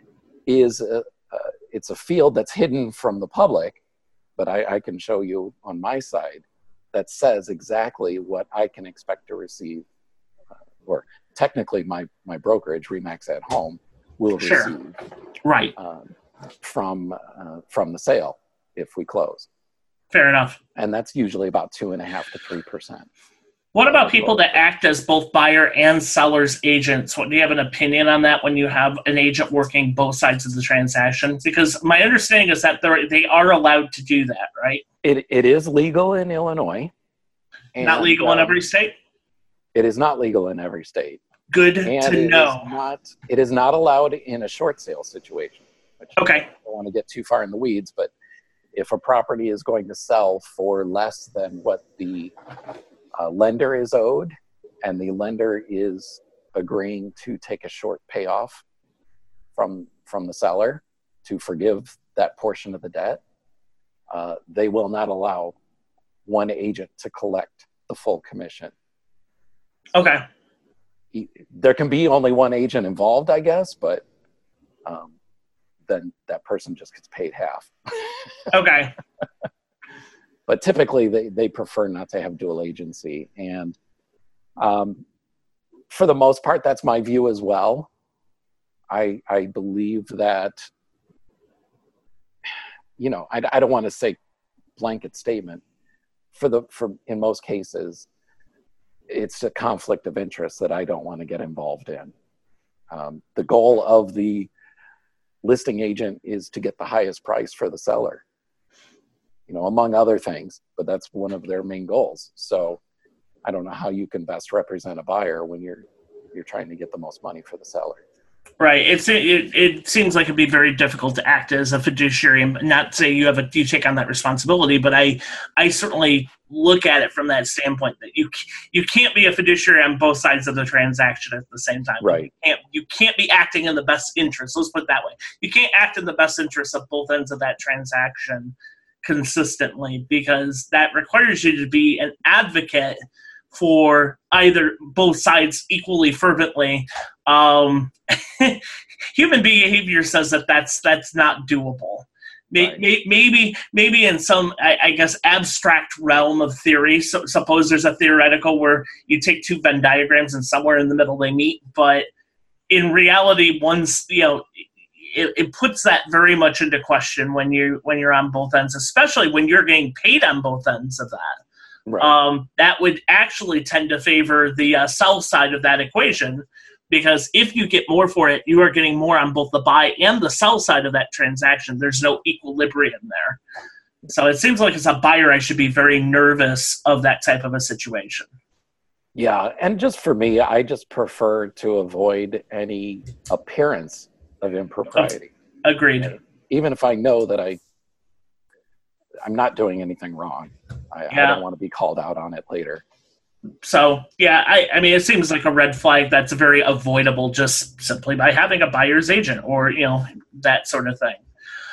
it's a field that's hidden from the public, but I can show you on my side that says exactly what I can expect to receive, or technically my brokerage, Remax at Home, will receive right from the sale if we close. Fair enough. And that's usually about 2.5% to 3%. What about people that act as both buyer and seller's agents? Do you have an opinion on that when you have an agent working both sides of the transaction? Because my understanding is that they are allowed to do that, right? It is legal in Illinois. Not legal in every state? It is not legal in every state. Good to know. It is not allowed in a short sale situation. Okay. I don't want to get too far in the weeds, but if a property is going to sell for less than what the lender is owed, and the lender is agreeing to take a short payoff from the seller to forgive that portion of the debt, they will not allow one agent to collect the full commission. Okay. There can be only one agent involved, I guess, but then that person just gets paid half. Okay. But typically they prefer not to have dual agency. And for the most part, that's my view as well. I believe that, I don't want to say blanket statement. In most cases, it's a conflict of interest that I don't want to get involved in. The goal of the listing agent is to get the highest price for the seller, among other things, but that's one of their main goals. So I don't know how you can best represent a buyer when you're trying to get the most money for the seller. Right. It seems like it'd be very difficult to act as a fiduciary, and not say you take on that responsibility, but I certainly look at it from that standpoint that you can't be a fiduciary on both sides of the transaction at the same time. Right. You can't be acting in the best interest. Let's put it that way. You can't act in the best interest of both ends of that transaction consistently, because that requires you to be an advocate for both sides equally fervently. Human behavior says that's not doable. Right. Maybe in some, I guess, abstract realm of theory. So suppose there's a theoretical where you take two Venn diagrams and somewhere in the middle they meet, but in reality, it puts that very much into question when you're on both ends, especially when you're getting paid on both ends of that. Right. that would actually tend to favor the sell side of that equation, because if you get more for it, you are getting more on both the buy and the sell side of that transaction. There's no equilibrium there. So it seems like as a buyer, I should be very nervous of that type of a situation. Yeah, and just for me, I just prefer to avoid any appearance of impropriety. Agreed. Right? Even if I know that I'm not doing anything wrong, I don't want to be called out on it later. So, yeah, I mean, it seems like a red flag that's very avoidable just simply by having a buyer's agent or, that sort of thing.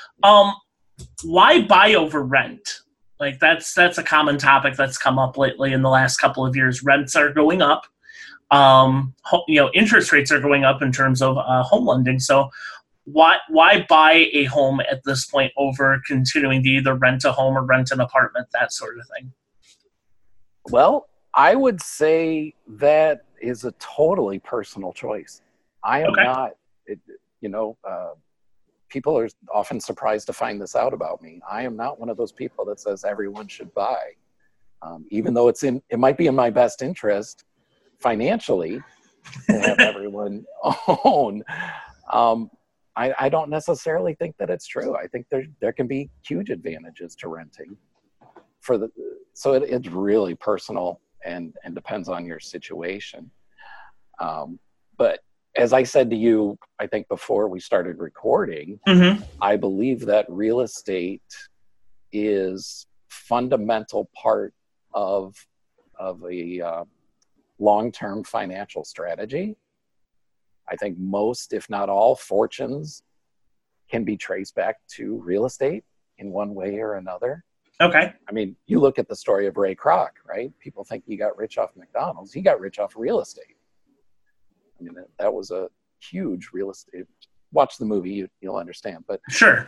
Why buy over rent? Like that's a common topic that's come up lately in the last couple of years. Rents are going up. Interest rates are going up in terms of home lending. So why buy a home at this point over continuing to either rent a home or rent an apartment, that sort of thing? Well, I would say that is a totally personal choice. I am not, people are often surprised to find this out about me. I am not one of those people that says everyone should buy, even though it might be in my best interest financially to have everyone own. I don't necessarily think that it's true. I think there can be huge advantages to renting so it's really personal and depends on your situation. But as I said to you, I think before we started recording, I believe that real estate is fundamental part of a long-term financial strategy. I think most, if not all, fortunes can be traced back to real estate in one way or another. Okay. I mean, you look at the story of Ray Kroc, right? People think he got rich off McDonald's. He got rich off real estate. I mean, that was a huge real estate. Watch the movie, you'll understand. But sure,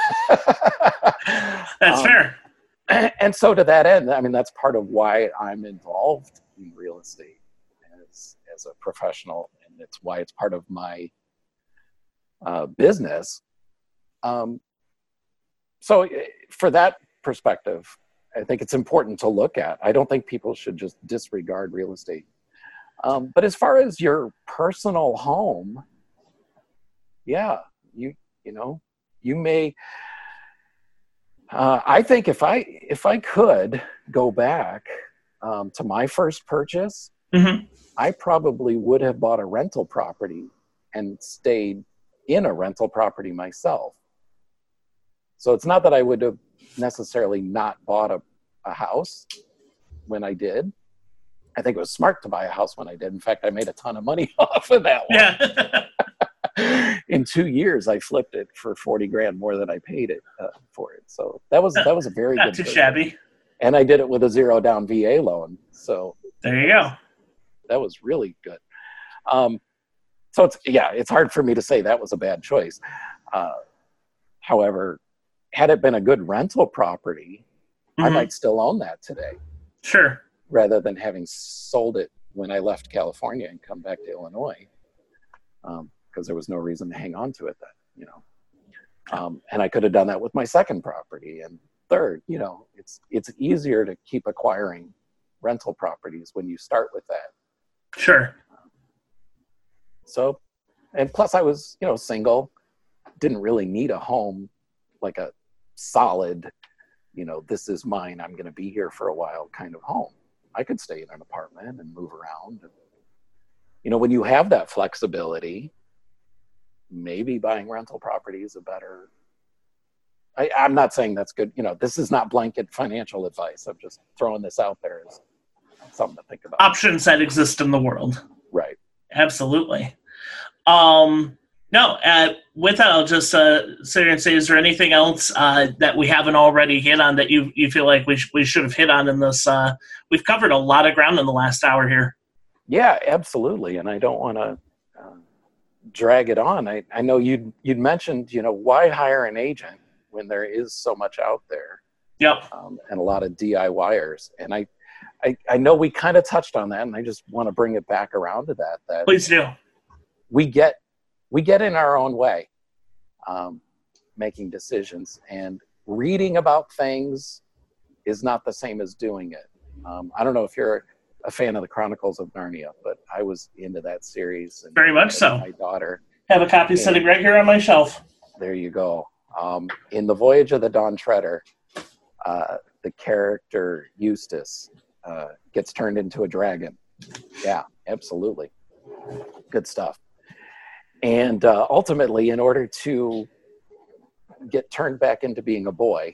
that's fair. And so to that end, I mean, that's part of why I'm involved in real estate as a professional, and it's why it's part of my business. So for that perspective, I think it's important to look at. I don't think people should just disregard real estate. But as far as your personal home, yeah, you may. I think if I could go back to my first purchase, I probably would have bought a rental property and stayed in a rental property myself. So it's not that I would have necessarily not bought a house when I did. I think it was smart to buy a house when I did. In fact, I made a ton of money off of that one. Yeah. In 2 years, I flipped it for $40,000 more than I paid it for it. So that was a very not good. Not too shabby. And I did it with a 0 down VA loan. So there you go. That was really good. So it's hard for me to say that was a bad choice. However, had it been a good rental property, I might still own that today. Sure. Rather than having sold it when I left California and come back to Illinois, because there was no reason to hang on to it then, and I could have done that with my second property and third. It's easier to keep acquiring rental properties when you start with that. Sure. So, and plus I was, single, didn't really need a home, like a solid, this is mine, I'm going to be here for a while kind of home. I could stay in an apartment and move around. When you have that flexibility, maybe buying rental property is a better. I'm not saying that's good. This is not blanket financial advice. I'm just throwing this out there as something to think about. Options that exist in the world. Right. Absolutely. No, with that, I'll just sit here and say, is there anything else that we haven't already hit on that you feel like we should have hit on in this? We've covered a lot of ground in the last hour here. Yeah, absolutely. And I don't want to drag it on. I know you'd mentioned, why hire an agent when there is so much out there? Yep. And a lot of DIYers. And I know we kind of touched on that, and I just want to bring it back around to that. Please do. We get in our own way, making decisions, and reading about things is not the same as doing it. I don't know if you're a fan of the Chronicles of Narnia, but I was into that series. And very much so. My daughter. Have a copy sitting right here on my shelf. There you go. In The Voyage of the Dawn Treader, the character Eustace gets turned into a dragon. Yeah, absolutely. Good stuff. And ultimately, in order to get turned back into being a boy,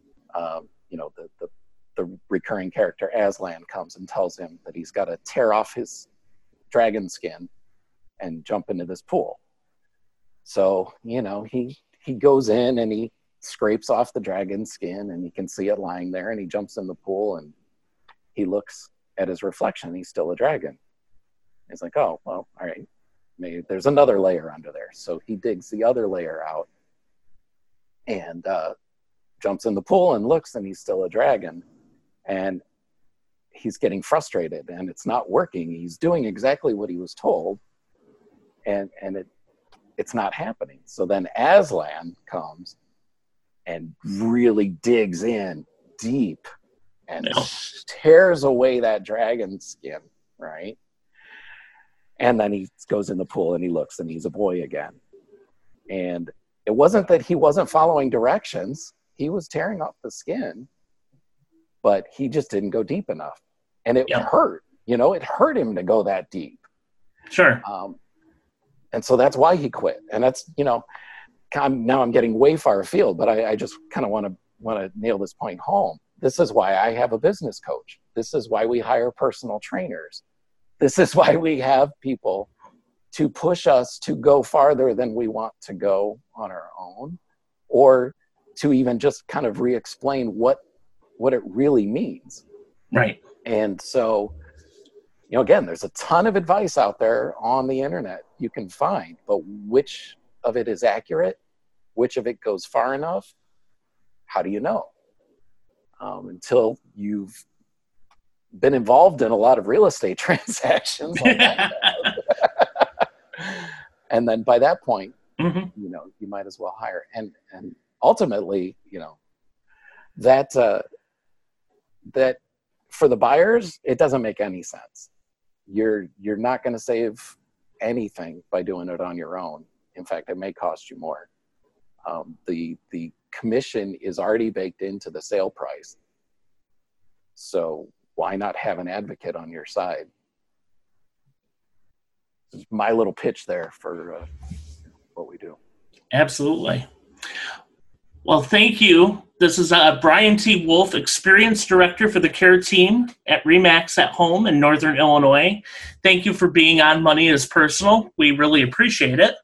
the recurring character Aslan comes and tells him that he's got to tear off his dragon skin and jump into this pool. So, he goes in and he scrapes off the dragon skin and he can see it lying there, and he jumps in the pool and he looks at his reflection. He's still a dragon. He's like, oh, well, all right, maybe there's another layer under there. So he digs the other layer out and jumps in the pool and looks, and he's still a dragon. And he's getting frustrated and it's not working. He's doing exactly what he was told, and it's not happening. So then Aslan comes and really digs in deep and tears away that dragon skin, right? And then he goes in the pool and he looks, and he's a boy again. And it wasn't that he wasn't following directions. He was tearing off the skin, but he just didn't go deep enough. And it hurt, it hurt him to go that deep. Sure. And so that's why he quit. And that's, now I'm getting way far afield, but I just kind of want to nail this point home. This is why I have a business coach. This is why we hire personal trainers. This is why we have people to push us to go farther than we want to go on our own, or to even just kind of re-explain what it really means. Right. And so, again, there's a ton of advice out there on the internet you can find, but which of it is accurate? Which of it goes far enough? How do you know? Until you've been involved in a lot of real estate transactions. Like and then by that point, you might as well hire. And ultimately, that for the buyers, it doesn't make any sense. You're not going to save anything by doing it on your own. In fact, it may cost you more. The commission is already baked into the sale price. So why not have an advocate on your side? This is my little pitch there for what we do. Absolutely. Well, thank you. This is Brian T. Wolf, Experience Director for the Care Team at RE/MAX at Home in Northern Illinois. Thank you for being on Money is Personal. We really appreciate it.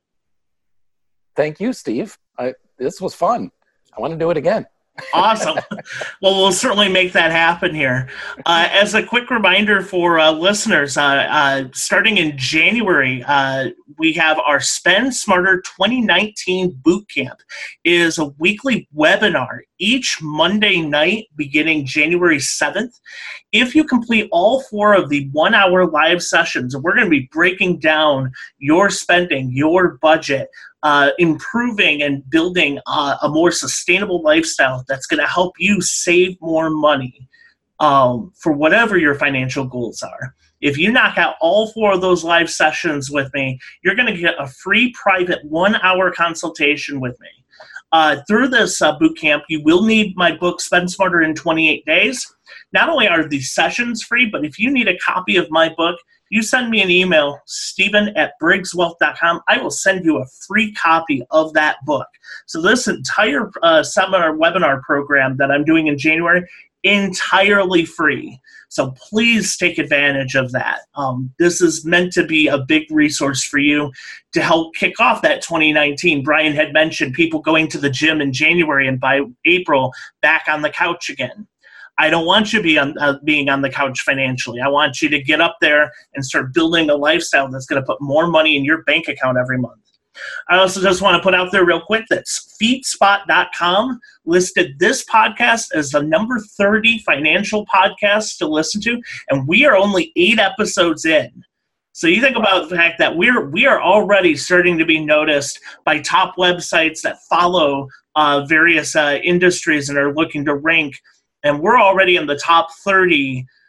Thank you, Steve. This was fun. I want to do it again. Awesome. Well, we'll certainly make that happen here. As a quick reminder for listeners, starting in January, we have our Spend Smarter 2019 Boot Camp. It is a weekly webinar each Monday night beginning January 7th. If you complete all 4 of the 1-hour live sessions, we're going to be breaking down your spending, your budget, improving and building a more sustainable lifestyle that's going to help you save more money for whatever your financial goals are. If you knock out all 4 of those live sessions with me, you're going to get a free private 1-hour consultation with me. Through this boot camp, you will need my book, Spend Smarter in 28 Days. Not only are these sessions free, but if you need a copy of my book, you send me an email, Stephen@briggswealth.com. I will send you a free copy of that book. So this entire seminar webinar program that I'm doing in January, entirely free. So please take advantage of that. This is meant to be a big resource for you to help kick off that 2019. Brian had mentioned people going to the gym in January and by April back on the couch again. I don't want you to be being on the couch financially. I want you to get up there and start building a lifestyle that's going to put more money in your bank account every month. I also just want to put out there real quick that feetspot.com listed this podcast as the number 30 financial podcast to listen to, and we are only 8 episodes in. So you think about the fact that we are already starting to be noticed by top websites that follow various industries and are looking to rank. And we're already in the top 30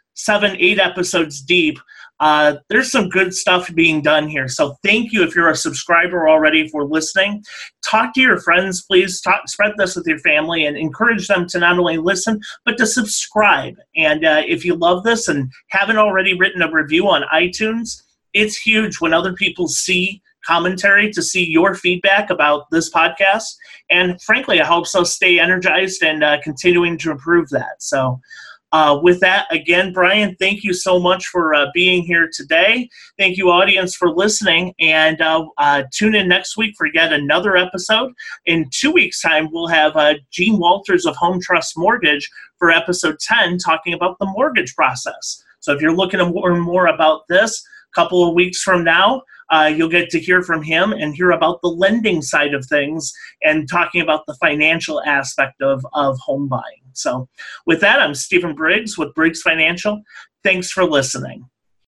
7, 8 episodes deep. There's some good stuff being done here. So thank you if you're a subscriber already for listening. Talk to your friends, please. Spread this with your family and encourage them to not only listen, but to subscribe. And if you love this and haven't already written a review on iTunes, it's huge when other people see commentary, to see your feedback about this podcast. And frankly, it helps us stay energized and continuing to improve that. So with that, again, Brian, thank you so much for being here today. Thank you, audience, for listening. And tune in next week for yet another episode. In 2 weeks' time, we'll have Gene Walters of Home Trust Mortgage for episode 10, talking about the mortgage process. So if you're looking to learn more about this, a couple of weeks from now, you'll get to hear from him and hear about the lending side of things and talking about the financial aspect of home buying. So with that, I'm Stephen Briggs with Briggs Financial. Thanks for listening.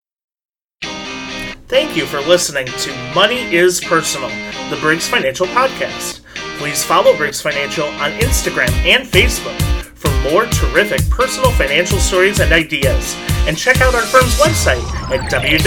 Thank you for listening to Money is Personal, the Briggs Financial podcast. Please follow Briggs Financial on Instagram and Facebook for more terrific personal financial stories and ideas. And check out our firm's website at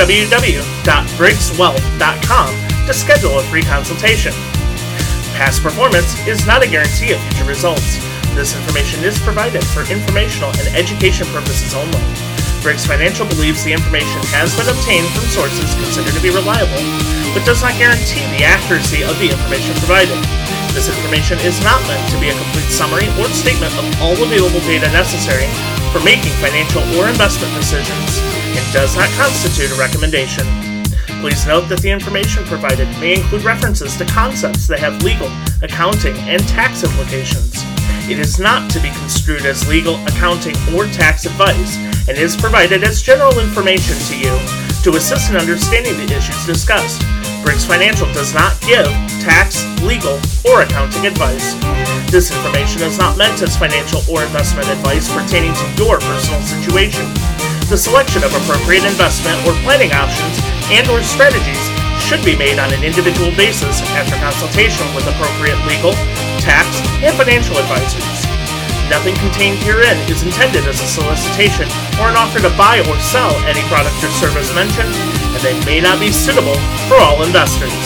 www.briggswealth.com to schedule a free consultation. Past performance is not a guarantee of future results. This information is provided for informational and education purposes only. Briggs Financial believes the information has been obtained from sources considered to be reliable, but does not guarantee the accuracy of the information provided. This information is not meant to be a complete summary or statement of all available data necessary for making financial or investment decisions and does not constitute a recommendation. Please note that the information provided may include references to concepts that have legal, accounting, and tax implications. It is not to be construed as legal, accounting, or tax advice and is provided as general information to you to assist in understanding the issues discussed. Briggs Financial does not give tax, legal, or accounting advice. This information is not meant as financial or investment advice pertaining to your personal situation. The selection of appropriate investment or planning options and or strategies should be made on an individual basis after consultation with appropriate legal, tax, and financial advisors. Nothing contained herein is intended as a solicitation or an offer to buy or sell any product or service mentioned, and they may not be suitable for all investors.